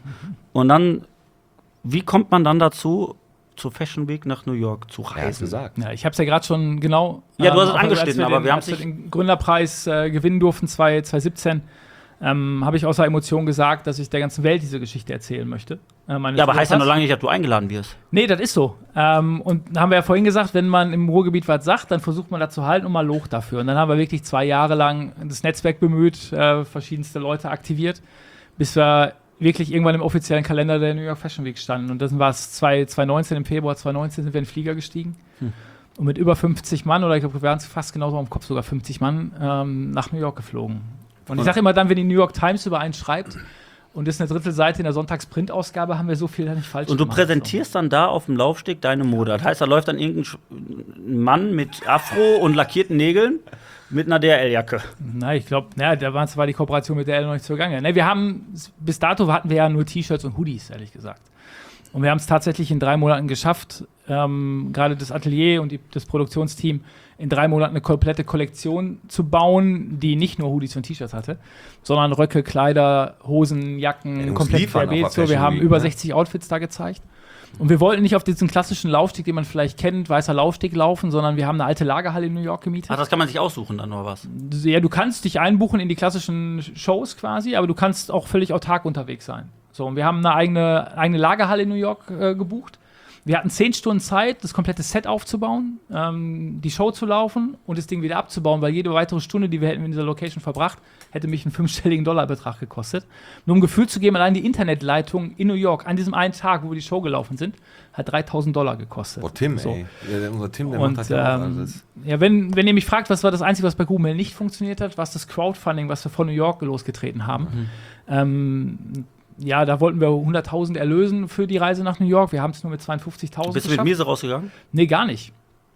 Und dann, wie kommt man dann dazu, zur Fashion Week nach New York zu Ja, hast reisen? gesagt. Ja, ich habe es ja gerade schon genau. Ja, du hast es auch als angeschnitten, wir aber den, wir haben als es wir nicht- den Gründerpreis äh, gewinnen durften, zwanzig siebzehn, ähm, habe ich außer Emotion gesagt, dass ich der ganzen Welt diese Geschichte erzählen möchte. Äh, meines Ja, aber heißt ja noch Gründers. lange nicht, dass du eingeladen wirst. Nee, das ist so. Ähm, und da haben wir ja vorhin gesagt, wenn man im Ruhrgebiet was sagt, dann versucht man das zu halten und mal Loch dafür. Und dann haben wir wirklich zwei Jahre lang das Netzwerk bemüht, äh, verschiedenste Leute aktiviert, bis wir wirklich irgendwann im offiziellen Kalender der New York Fashion Week standen. Und dann war es zwanzig neunzehn, im Februar zwanzig neunzehn sind wir in den Flieger gestiegen. Hm. Und mit über fünfzig Mann, oder ich glaube, wir waren es fast genauso am Kopf, sogar fünfzig Mann, ähm, nach New York geflogen. Und ich sage immer dann, wenn die New York Times über einen schreibt, und das ist eine Drittelseite in der Sonntagsprintausgabe, haben wir so viel da nicht falsch Und du gemacht. präsentierst dann da auf dem Laufsteg deine Mode. Das heißt, da läuft dann irgendein Sch- ein Mann mit Afro und lackierten Nägeln mit einer D H L-Jacke. So. Na, ich glaube, ja, da war zwar die Kooperation mit der L noch nicht zugange. Ne, wir haben, bis dato hatten wir ja nur T-Shirts und Hoodies, ehrlich gesagt. Und wir haben es tatsächlich in drei Monaten geschafft, ähm, gerade das Atelier und die, das Produktionsteam, in drei Monaten eine komplette Kollektion zu bauen, die nicht nur Hoodies und T-Shirts hatte, sondern Röcke, Kleider, Hosen, Jacken, Ja, du musst komplett liefern auf querbeet. der So, wir Fashion haben Week, über ne? sechzig Outfits da gezeigt. Und wir wollten nicht auf diesen klassischen Laufsteg, den man vielleicht kennt, weißer Laufsteg laufen, sondern wir haben eine alte Lagerhalle in New York gemietet. Ach, das kann man sich aussuchen dann oder was? Ja, du kannst dich einbuchen in die klassischen Shows quasi, aber du kannst auch völlig autark unterwegs sein. So, und wir haben eine eigene, eigene Lagerhalle in New York äh, gebucht. Wir hatten zehn Stunden Zeit, das komplette Set aufzubauen, ähm, die Show zu laufen und das Ding wieder abzubauen, weil jede weitere Stunde, die wir hätten in dieser Location verbracht, hätte mich einen fünfstelligen Dollarbetrag gekostet. Nur um ein Gefühl zu geben, allein die Internetleitung in New York an diesem einen Tag, wo wir die Show gelaufen sind, hat dreitausend Dollar gekostet. Oh, Tim, So. ey. Ja, unser Tim, der macht Und das ja auch ähm, alles. ja, wenn, wenn ihr mich fragt, was war das Einzige, was bei Google nicht funktioniert hat, was das Crowdfunding, was wir von New York losgetreten haben. Mhm. Ähm, ja, da wollten wir hunderttausend erlösen für die Reise nach New York. Wir haben es nur mit zweiundfünfzigtausend Bist du mit geschafft. Miese rausgegangen? Nee, gar nicht.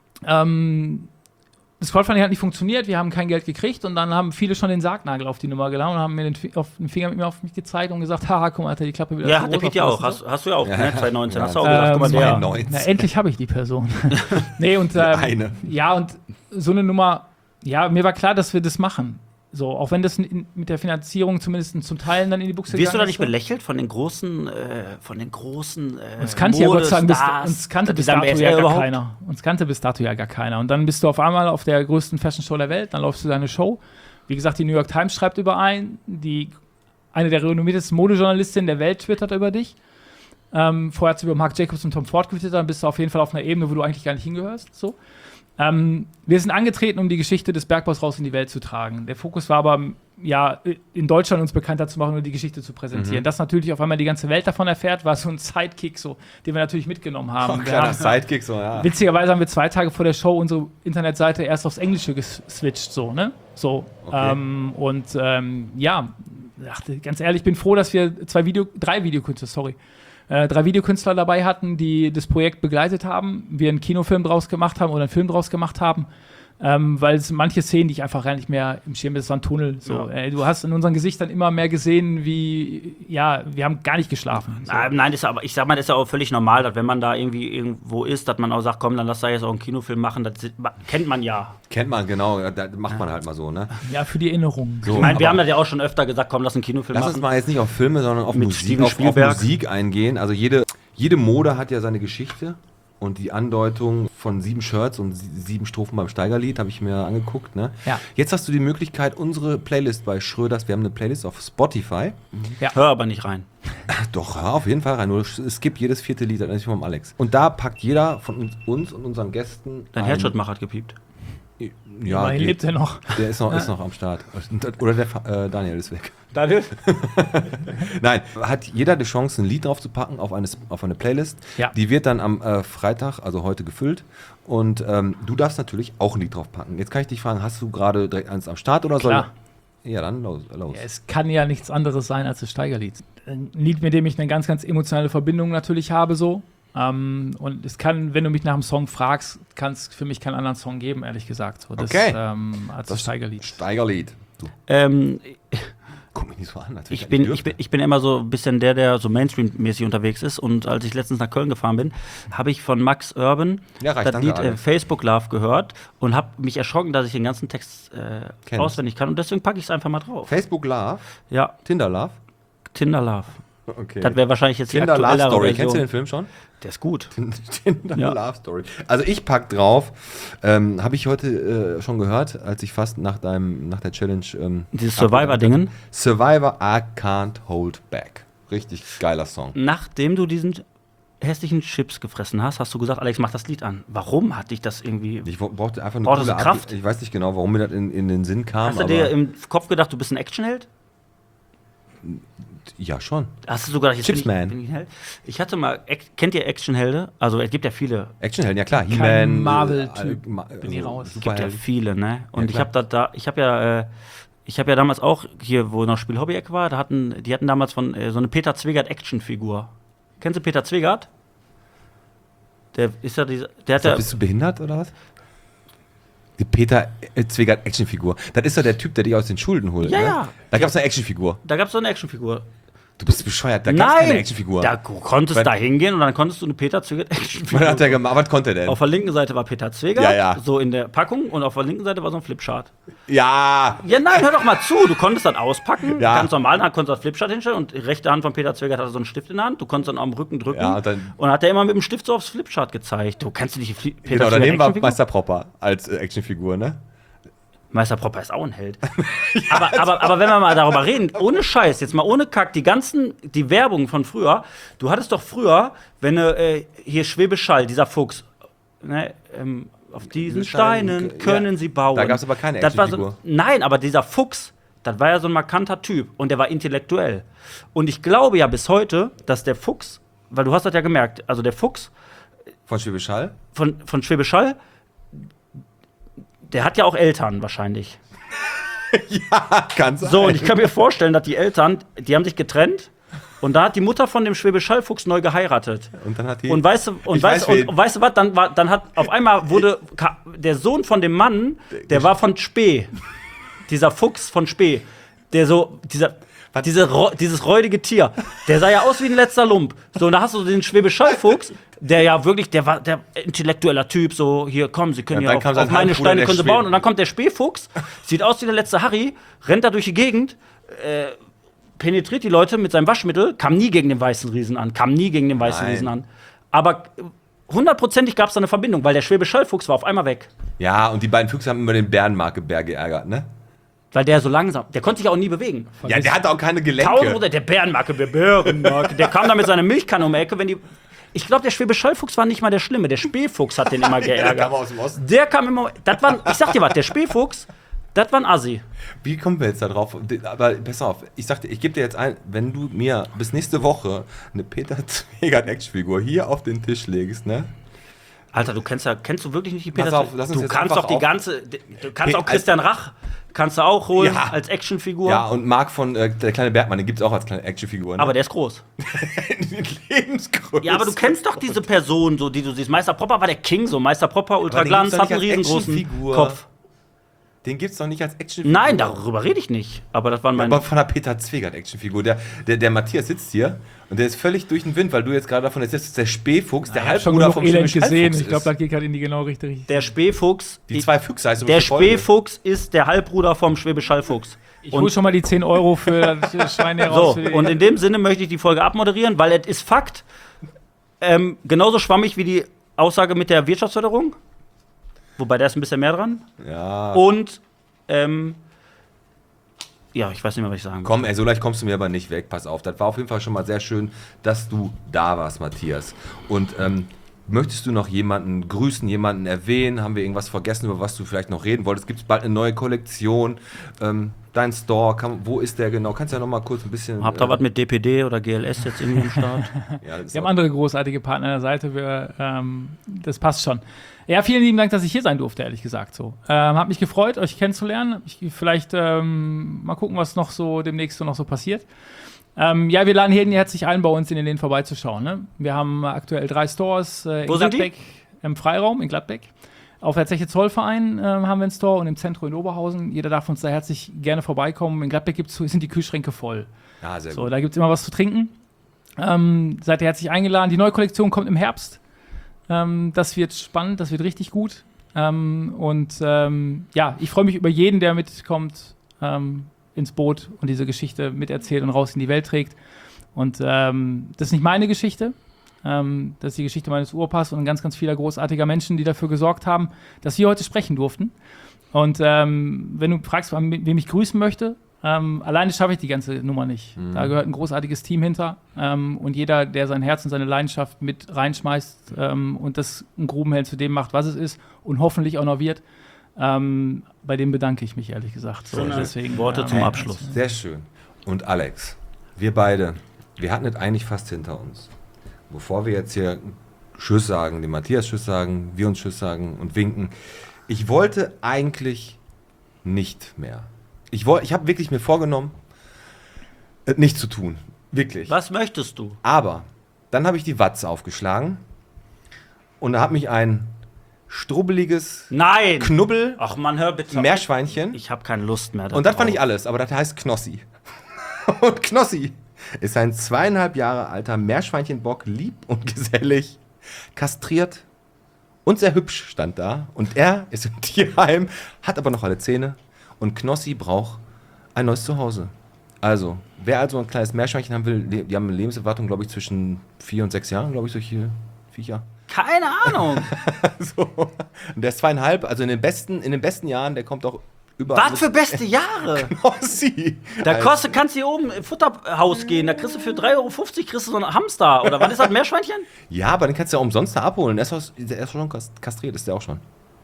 Ähm, das Crowdfunding hat nicht funktioniert, wir haben kein Geld gekriegt und dann haben viele schon den Sargnagel auf die Nummer gelangt und haben mir den, Fi- auf, den Finger mit mir auf mich gezeigt und gesagt, haha, guck mal, hat er die Klappe wieder Ja, zu hat der groß Piet ja auch. aufgelassen. Hast, hast du ja auch, Ja. ne? zwanzig neunzehn. Ja. Hast du auch gesagt, guck mal, Ähm, der. zweiundneunzig. Na, endlich habe ich die Person. nee, und ähm, eine. ja, und so eine Nummer, ja, mir war klar, dass wir das machen. So, auch wenn das in, mit der Finanzierung zumindest zum Teil dann in die Buchse Wirst du da gegangen nicht ist, so. belächelt von den großen, äh, von den großen äh, Uns kannte ja Gott sei Dank bis, Modestars? uns kannte Die bis sagen, dato wer ist ja er gar überhaupt? keiner. Uns kannte bis dato ja gar keiner. Und dann bist du auf einmal auf der größten Fashion Show der Welt, dann läufst du deine Show. Wie gesagt, die New York Times schreibt über ein, die eine der renommiertesten Modejournalistinnen der Welt twittert über dich. Ähm, vorher hat sie über Marc Jacobs und Tom Ford getwittert, dann bist du auf jeden Fall auf einer Ebene, wo du eigentlich gar nicht hingehörst. So. Ähm, wir sind angetreten, um die Geschichte des Bergbaus raus in die Welt zu tragen. Der Fokus war aber, ja, in Deutschland uns bekannter zu machen und die Geschichte zu präsentieren. Mhm. Dass natürlich auf einmal die ganze Welt davon erfährt, war so ein Sidekick, so, den wir natürlich mitgenommen haben. Oh, wir kleiner haben Sidekick, so, ja. witzigerweise haben wir zwei Tage vor der Show unsere Internetseite erst aufs Englische geswitcht, so, ne? So. Okay. Ähm, und ähm, ja, ach, ganz ehrlich, ich bin froh, dass wir zwei Video, drei Videokünstler, sorry, äh, drei Videokünstler dabei hatten, die das Projekt begleitet haben, wir einen Kinofilm draus gemacht haben oder einen Film draus gemacht haben. Ähm, weil es manche Szenen, die ich einfach gar nicht mehr im Schirm, das war ein Tunnel. So. Ja. Äh, du hast in unseren Gesichtern immer mehr gesehen, wie, ja, wir haben gar nicht geschlafen. So. Ah, nein, das ist aber, ich sag mal, das ist ja auch völlig normal, dass wenn man da irgendwie irgendwo ist, dass man auch sagt, komm, dann lass da jetzt auch einen Kinofilm machen. Das kennt man ja. Kennt man, genau. Da macht man halt mal so, ne? Ja, für die Erinnerung. So, Ich meine, wir aber haben das ja auch schon öfter gesagt, komm, lass einen Kinofilm lass machen. uns mal jetzt nicht auf Filme, sondern auf, Mit Musik, Steven auf, auf Spielberg. Musik eingehen. Also jede, jede Mode hat ja seine Geschichte. Und die Andeutung von sieben Shirts und sie- sieben Strophen beim Steigerlied habe ich mir angeguckt. Ne? Ja. Jetzt hast du die Möglichkeit, unsere Playlist bei Schröders, wir haben eine Playlist auf Spotify. Hör aber nicht rein. Doch, hör auf jeden Fall rein. Nur es gibt jedes vierte Lied, das ist vom Alex. Und da packt jeder von uns, uns und unseren Gästen. Dein ein- Herzschrittmacher hat gepiept. Ja, Immerhin geht. lebt er noch. Der ist noch, ist noch am Start. Oder der Fa- äh, Daniel ist weg. Daniel? Nein, hat jeder die Chance, ein Lied drauf zu packen auf eine, auf eine Playlist. Ja. Die wird dann am äh, Freitag, also heute, gefüllt. Und ähm, du darfst natürlich auch ein Lied drauf packen. Jetzt kann ich dich fragen, hast du gerade direkt eins am Start oder Klar. soll? Ja, dann los. los. Ja, es kann ja nichts anderes sein als das Steigerlied. Ein Lied, mit dem ich eine ganz, ganz emotionale Verbindung natürlich habe, so. Ähm, und es kann, wenn du mich nach einem Song fragst, kann es für mich keinen anderen Song geben, ehrlich gesagt. So, das, Okay. ähm, als das Steigerlied. Steigerlied. Du, Ähm, guck mich nicht so an. als wenn ich, das bin, nicht ich, bin, dürfte. ich bin immer so ein bisschen der, der so Mainstream-mäßig unterwegs ist. Und als ich letztens nach Köln gefahren bin, habe ich von Max Urban Ja, reicht, das danke, Lied äh, Alex. Facebook Love gehört und habe mich erschrocken, dass ich den ganzen Text äh, Kennst. auswendig kann. Und deswegen packe ich es einfach mal drauf. Facebook Love, Ja, Tinder Love. Tinder Love. Okay. Das wäre wahrscheinlich jetzt die Tinder Love aktuellere Story. Version. Kennst du den Film schon? Der ist gut. Tinder Ja. Love Story. Also ich pack drauf, ähm, habe ich heute äh, schon gehört, als ich fast nach deinem, nach der Challenge ähm, Dieses Survivor-Dingen. Survivor I Can't Hold Back. Richtig geiler Song. Nachdem du diesen hässlichen Chips gefressen hast, hast du gesagt, Alex, mach das Lied an. Warum hat dich das irgendwie... Ich wo- brauchte einfach eine Braucht das coole Kraft? Art- Ich weiß nicht genau, warum mir das in, in den Sinn kam. Hast du aber dir im Kopf gedacht, du bist ein Actionheld? ja, schon. Hast du sogar gedacht, jetzt Chips bin ich, Man. bin ich ein Held? Ich hatte mal, Ac- kennt ihr Actionhelde? Also es gibt ja viele. Actionhelden, ja klar. Kein He-Man. Marvel-Typ. äh, Ma- Bin ich raus. Es gibt ja Superhelden. viele, ne? Und Ja, ich klar. habe da, da, ich habe ja, äh, ich habe ja damals auch hier, wo noch Spiel Hobby-Eck war, da hatten, die hatten damals von äh, so eine Peter Zwegert Actionfigur. Kennst du Peter Zwegert? Der ist ja dieser, der hat ja, Bist du behindert oder was? Die Peter äh, Zwegert Actionfigur. Das ist doch der Typ, der dich aus den Schulden holt. Ja, ne? ja. Da gab es eine Actionfigur. da gab es so eine Actionfigur. Du bist bescheuert, da gab es keine Actionfigur. Da du konntest Weil- da hingehen und dann konntest du eine Peter Zwegert Was Actionfigur. hat der gemacht? Was konnte der denn? Auf der linken Seite war Peter Zwegert, Ja, ja. so in der Packung, und auf der linken Seite war so ein Flipchart. Ja, Ja, nein, hör doch mal zu. Du konntest das auspacken, Ja. ganz normal, dann konntest du das Flipchart hinstellen und die rechte Hand von Peter Zwegert hatte so einen Stift in der Hand. Du konntest dann am Rücken drücken Ja, und dann- und hat er immer mit dem Stift so aufs Flipchart gezeigt. Du kennst du nicht die Fli- Peter genau, daneben war Actionfigur? Meister Propper als äh, Actionfigur, ne? Meister Propper ist auch ein Held. aber, aber, aber wenn wir mal darüber reden, ohne Scheiß, jetzt mal ohne Kack, die ganzen, die Werbung von früher, du hattest doch früher, wenn du, äh, hier Schwäbisch Hall, dieser Fuchs, ne, ähm, auf diesen Steinen, Steinen können ja. sie bauen. Da gab's aber keine Das war so, Actionfigur. Nein, aber dieser Fuchs, das war ja so ein markanter Typ und der war intellektuell. Und ich glaube ja bis heute, dass der Fuchs, weil du hast das ja gemerkt, also der Fuchs Von Schwäbisch Hall. von, von Schwäbisch Hall, der hat ja auch Eltern wahrscheinlich. Kann sein. So, und ich kann mir vorstellen, dass die Eltern, die haben sich getrennt und da hat die Mutter von dem Schwäbisch Hall-Fuchs neu geheiratet. Und dann hat die. Und weißt du, und Ich weißt, weiß, und, wen. weißt du was, dann, war, dann hat auf einmal wurde ka- der Sohn von dem Mann, der war von Spee. Dieser Fuchs von Spee. Der so, dieser, diese, ro- dieses räudige Tier, der sah ja aus wie ein letzter Lump. So, und da hast du den Schwäbisch Hall-Fuchs, der ja wirklich, der war der intellektueller Typ, so, hier, komm, Sie können Ja, ja, dann auf, kam sein auf meine Halbbruder, Steine der können Sie Spee. bauen. Und dann kommt der Spähfuchs, sieht aus wie der letzte Harry, rennt da durch die Gegend, äh, penetriert die Leute mit seinem Waschmittel, kam nie gegen den weißen Riesen an, kam nie gegen den weißen Nein. Riesen an. Aber äh, hundertprozentig gab es da eine Verbindung, weil der Schwäbisch Hall-Fuchs war auf einmal weg. Ja, und die beiden Füchse haben immer den Bärenmarke-Bär geärgert, ne? Weil der so langsam, der konnte sich auch nie bewegen. Ja, der hatte auch keine Gelenke. Tausend, der Bärenmarke, der Bärenmarke, der kam da mit seiner Milchkanne um die Ecke, wenn die. Ich glaube, der Schwäbisch Hall-Fuchs war nicht mal der Schlimme, der Spähfuchs hat den immer Der geärgert. kam aus dem Osten. Der kam immer. Das war, ich sag dir was, der Spähfuchs, das war ein Assi. Wie kommen wir jetzt da drauf? Aber pass auf, ich sagte, ich gebe dir jetzt ein, wenn du mir bis nächste Woche eine Peter Zwegert Actionfigur hier auf den Tisch legst, ne? Alter, du kennst ja, kennst du wirklich nicht die Pass Peter auf, lass uns Du jetzt kannst einfach doch die auf- ganze, du kannst Pe- auch Christian Rach, kannst du auch holen Ja. als Actionfigur. Ja, und Marc von äh, der kleine Bergmann, den gibt es auch als kleine Actionfigur. Ne? Aber der ist groß. Lebensgröße. Ja, aber du kennst doch diese Person, so, die du siehst. Meister Popper war der King, so Meister Popper, Ultra den Glanz, gibt's doch hat einen nicht als riesengroßen Actionfigur. Kopf. Den gibt's doch nicht als Actionfigur. Nein, darüber rede ich nicht. Aber das waren meine. Aber von der Peter Zwegert Actionfigur. Der, der, der Matthias sitzt hier und der ist völlig durch den Wind, weil du jetzt gerade davon erzählst, dass der Spähfuchs, der Ich habe schon Halbbruder genug vom Elend Schwäbisch gesehen. Hallfuchs Ich glaube, ist. das geht gerade in die genau richtige Richtung. Der Spähfuchs. Die zwei Füchse heißt Der übrigens die Folge. Spähfuchs ist der Halbbruder vom Schwäbisch Hallfuchs. Ich hole schon mal die zehn Euro für das Schwein hier So, raus. für die- und in dem Sinne möchte ich die Folge abmoderieren, weil es ist Fakt. Ähm, genauso schwammig wie die Aussage mit der Wirtschaftsförderung. Wobei da ist ein bisschen mehr dran. Ja. Und, ähm, ja, ich weiß nicht mehr, was ich sagen will. Komm, ey, so leicht kommst du mir aber nicht weg, pass auf. Das war auf jeden Fall schon mal sehr schön, dass du da warst, Matthias. Und ähm, möchtest du noch jemanden grüßen, jemanden erwähnen? Haben wir irgendwas vergessen, über was du vielleicht noch reden wolltest? Gibt es bald eine neue Kollektion? Ähm, dein Store, kann, wo ist der genau? Kannst du ja noch mal kurz ein bisschen... Habt ihr äh, was mit D P D oder G L S jetzt irgendwie am Start? Ja, das ist Wir haben auch- andere großartige Partner an der Seite. Wir, ähm, das passt schon. Ja, vielen lieben Dank, dass ich hier sein durfte, ehrlich gesagt. So. Ähm, hat mich gefreut, euch kennenzulernen. Ich, vielleicht ähm, mal gucken, was noch so demnächst so noch so passiert. Ähm, ja, wir laden hier herzlich ein, bei uns in den Läden vorbeizuschauen. Ne? Wir haben aktuell drei Stores äh, in Wo sind die? Gladbeck, im Freiraum in Gladbeck. Auf der Zeche Zollverein äh, haben wir einen Store und im Zentrum in Oberhausen. Jeder darf uns da herzlich gerne vorbeikommen. In Gladbeck gibt's, sind die Kühlschränke voll. Ja, sehr So, gut. da gibt es immer was zu trinken. Ähm, seid ihr herzlich eingeladen. Die neue Kollektion kommt im Herbst. Ähm, das wird spannend, das wird richtig gut. Ähm, und ähm, ja, ich freue mich über jeden, der mitkommt ähm, ins Boot und diese Geschichte miterzählt und raus in die Welt trägt. Und ähm, das ist nicht meine Geschichte. Ähm, das ist die Geschichte meines Urpas und ganz, ganz vieler großartiger Menschen, die dafür gesorgt haben, dass wir heute sprechen durften. Und ähm, wenn du fragst, wem ich grüßen möchte, ähm, alleine schaffe ich die ganze Nummer nicht. Mhm. Da gehört ein großartiges Team hinter. Ähm, und jeder, der sein Herz und seine Leidenschaft mit reinschmeißt ähm, und das ein Grubenheld zu dem macht, was es ist und hoffentlich auch noch wird, ähm, bei dem bedanke ich mich, ehrlich gesagt. So, Schöne deswegen, Worte ähm, zum Abschluss. Sehr schön. Und Alex, wir beide, wir hatten es eigentlich fast hinter uns. Bevor wir jetzt hier Tschüss sagen, dem Matthias Tschüss sagen, wir uns Tschüss sagen und winken, ich wollte eigentlich nicht mehr. Ich, woll- ich habe wirklich mir vorgenommen, es nicht zu tun. Wirklich. Was möchtest du? Aber dann habe ich die Watz aufgeschlagen und da hat mich ein strubbeliges Nein! Knubbel Ach man, hör bitte. Meerschweinchen. Ich habe keine Lust mehr. Und das fand drauf. ich alles, aber das heißt Knossi. Und Knossi ist ein zweieinhalb Jahre alter Meerschweinchenbock, lieb und gesellig, kastriert und sehr hübsch stand da. Und er ist im Tierheim, hat aber noch alle Zähne. Und Knossi braucht ein neues Zuhause. Also, wer also ein kleines Meerschweinchen haben will, le- die haben eine Lebenserwartung, glaube ich, zwischen vier und sechs Jahren, glaube ich, solche Viecher. Keine Ahnung. So. Und der ist zweieinhalb, also in den besten, in den besten Jahren, der kommt auch überall. Was für beste Jahre. Knossi. Da Also- kostet, kannst du hier oben im Futterhaus gehen, da kriegst du für drei Euro fünfzig kriegst du so einen Hamster. Oder was ist das, Meerschweinchen? Ja, aber den kannst du ja umsonst da abholen. Der ist, aus- der ist schon kas- kastriert, ist der auch schon.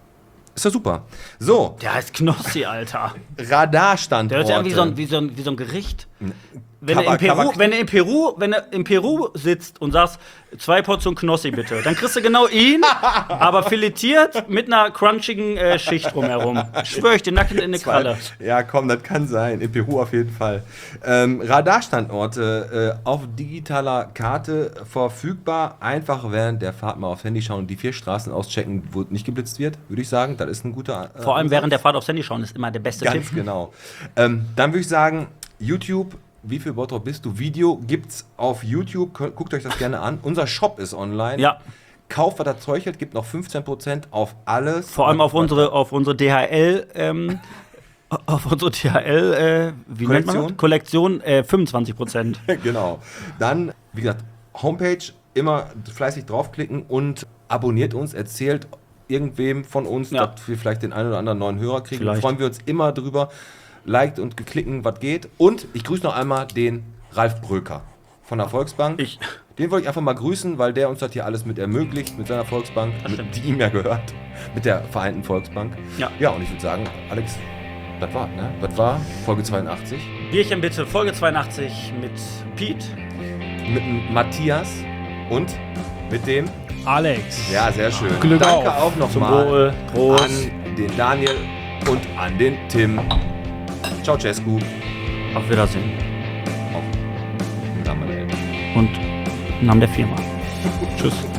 Ist ja super. So, Der heißt Knossi, Alter. Radarstandorte. Der hört sich an wie so ein, wie so ein, wie so ein Gericht. Wenn du, Kaba- in Peru, Kaba- wenn, du in Peru, wenn du in Peru sitzt und sagst, zwei Portionen Knossi bitte, dann kriegst du genau ihn, aber filetiert mit einer crunchigen äh, Schicht drumherum. Ich schwöre ich, den Nacken in eine Qualle. Ja, komm, das kann sein. In Peru auf jeden Fall. Ähm, Radarstandorte äh, auf digitaler Karte verfügbar. Einfach während der Fahrt mal aufs Handy schauen und die vier Straßen auschecken, wo nicht geblitzt wird, würde ich sagen. Das ist ein guter. Äh, Vor allem Ansatz. während der Fahrt aufs Handy schauen ist immer der beste Ganz Tipp. genau. Ähm, dann würde ich sagen, YouTube, wie viel Bottrop bist du? Video gibt's auf YouTube. Gu- Guckt euch das gerne an. Unser Shop ist online. Ja. Kauft, was das Zeug hält, gibt noch fünfzehn Prozent auf alles. Vor allem auf unsere, auf unsere D H L, ähm, auf unsere D H L, äh, wie nennt man das? Kollektion, äh, fünfundzwanzig Prozent. Genau. Dann, wie gesagt, Homepage, immer fleißig draufklicken und abonniert uns, erzählt irgendwem von uns, Ja. dass wir vielleicht den einen oder anderen neuen Hörer kriegen. Vielleicht. Freuen wir uns immer drüber. Liked und geklicken, was geht. Und ich grüße noch einmal den Ralf Bröker von der Volksbank. Ich. Den wollte ich einfach mal grüßen, weil der uns das hier alles mit ermöglicht, mit seiner Volksbank, Das mit, stimmt. die ihm ja gehört, mit der Vereinten Volksbank. Ja. Ja, und ich würde sagen, Alex, das war, ne? Das war Folge zweiundachtzig Bierchen bitte, Folge zweiundachtzig mit Pete. mit dem Matthias und Mit dem? Alex. Ja, sehr schön. Glück Danke auf. auch Zum nochmal Wohl. Prost. an den Daniel und an den Tim. Ciao, Cescu. Auf Wiedersehen. Auf den Namen meiner Eltern. Und im Namen der Firma. Tschüss.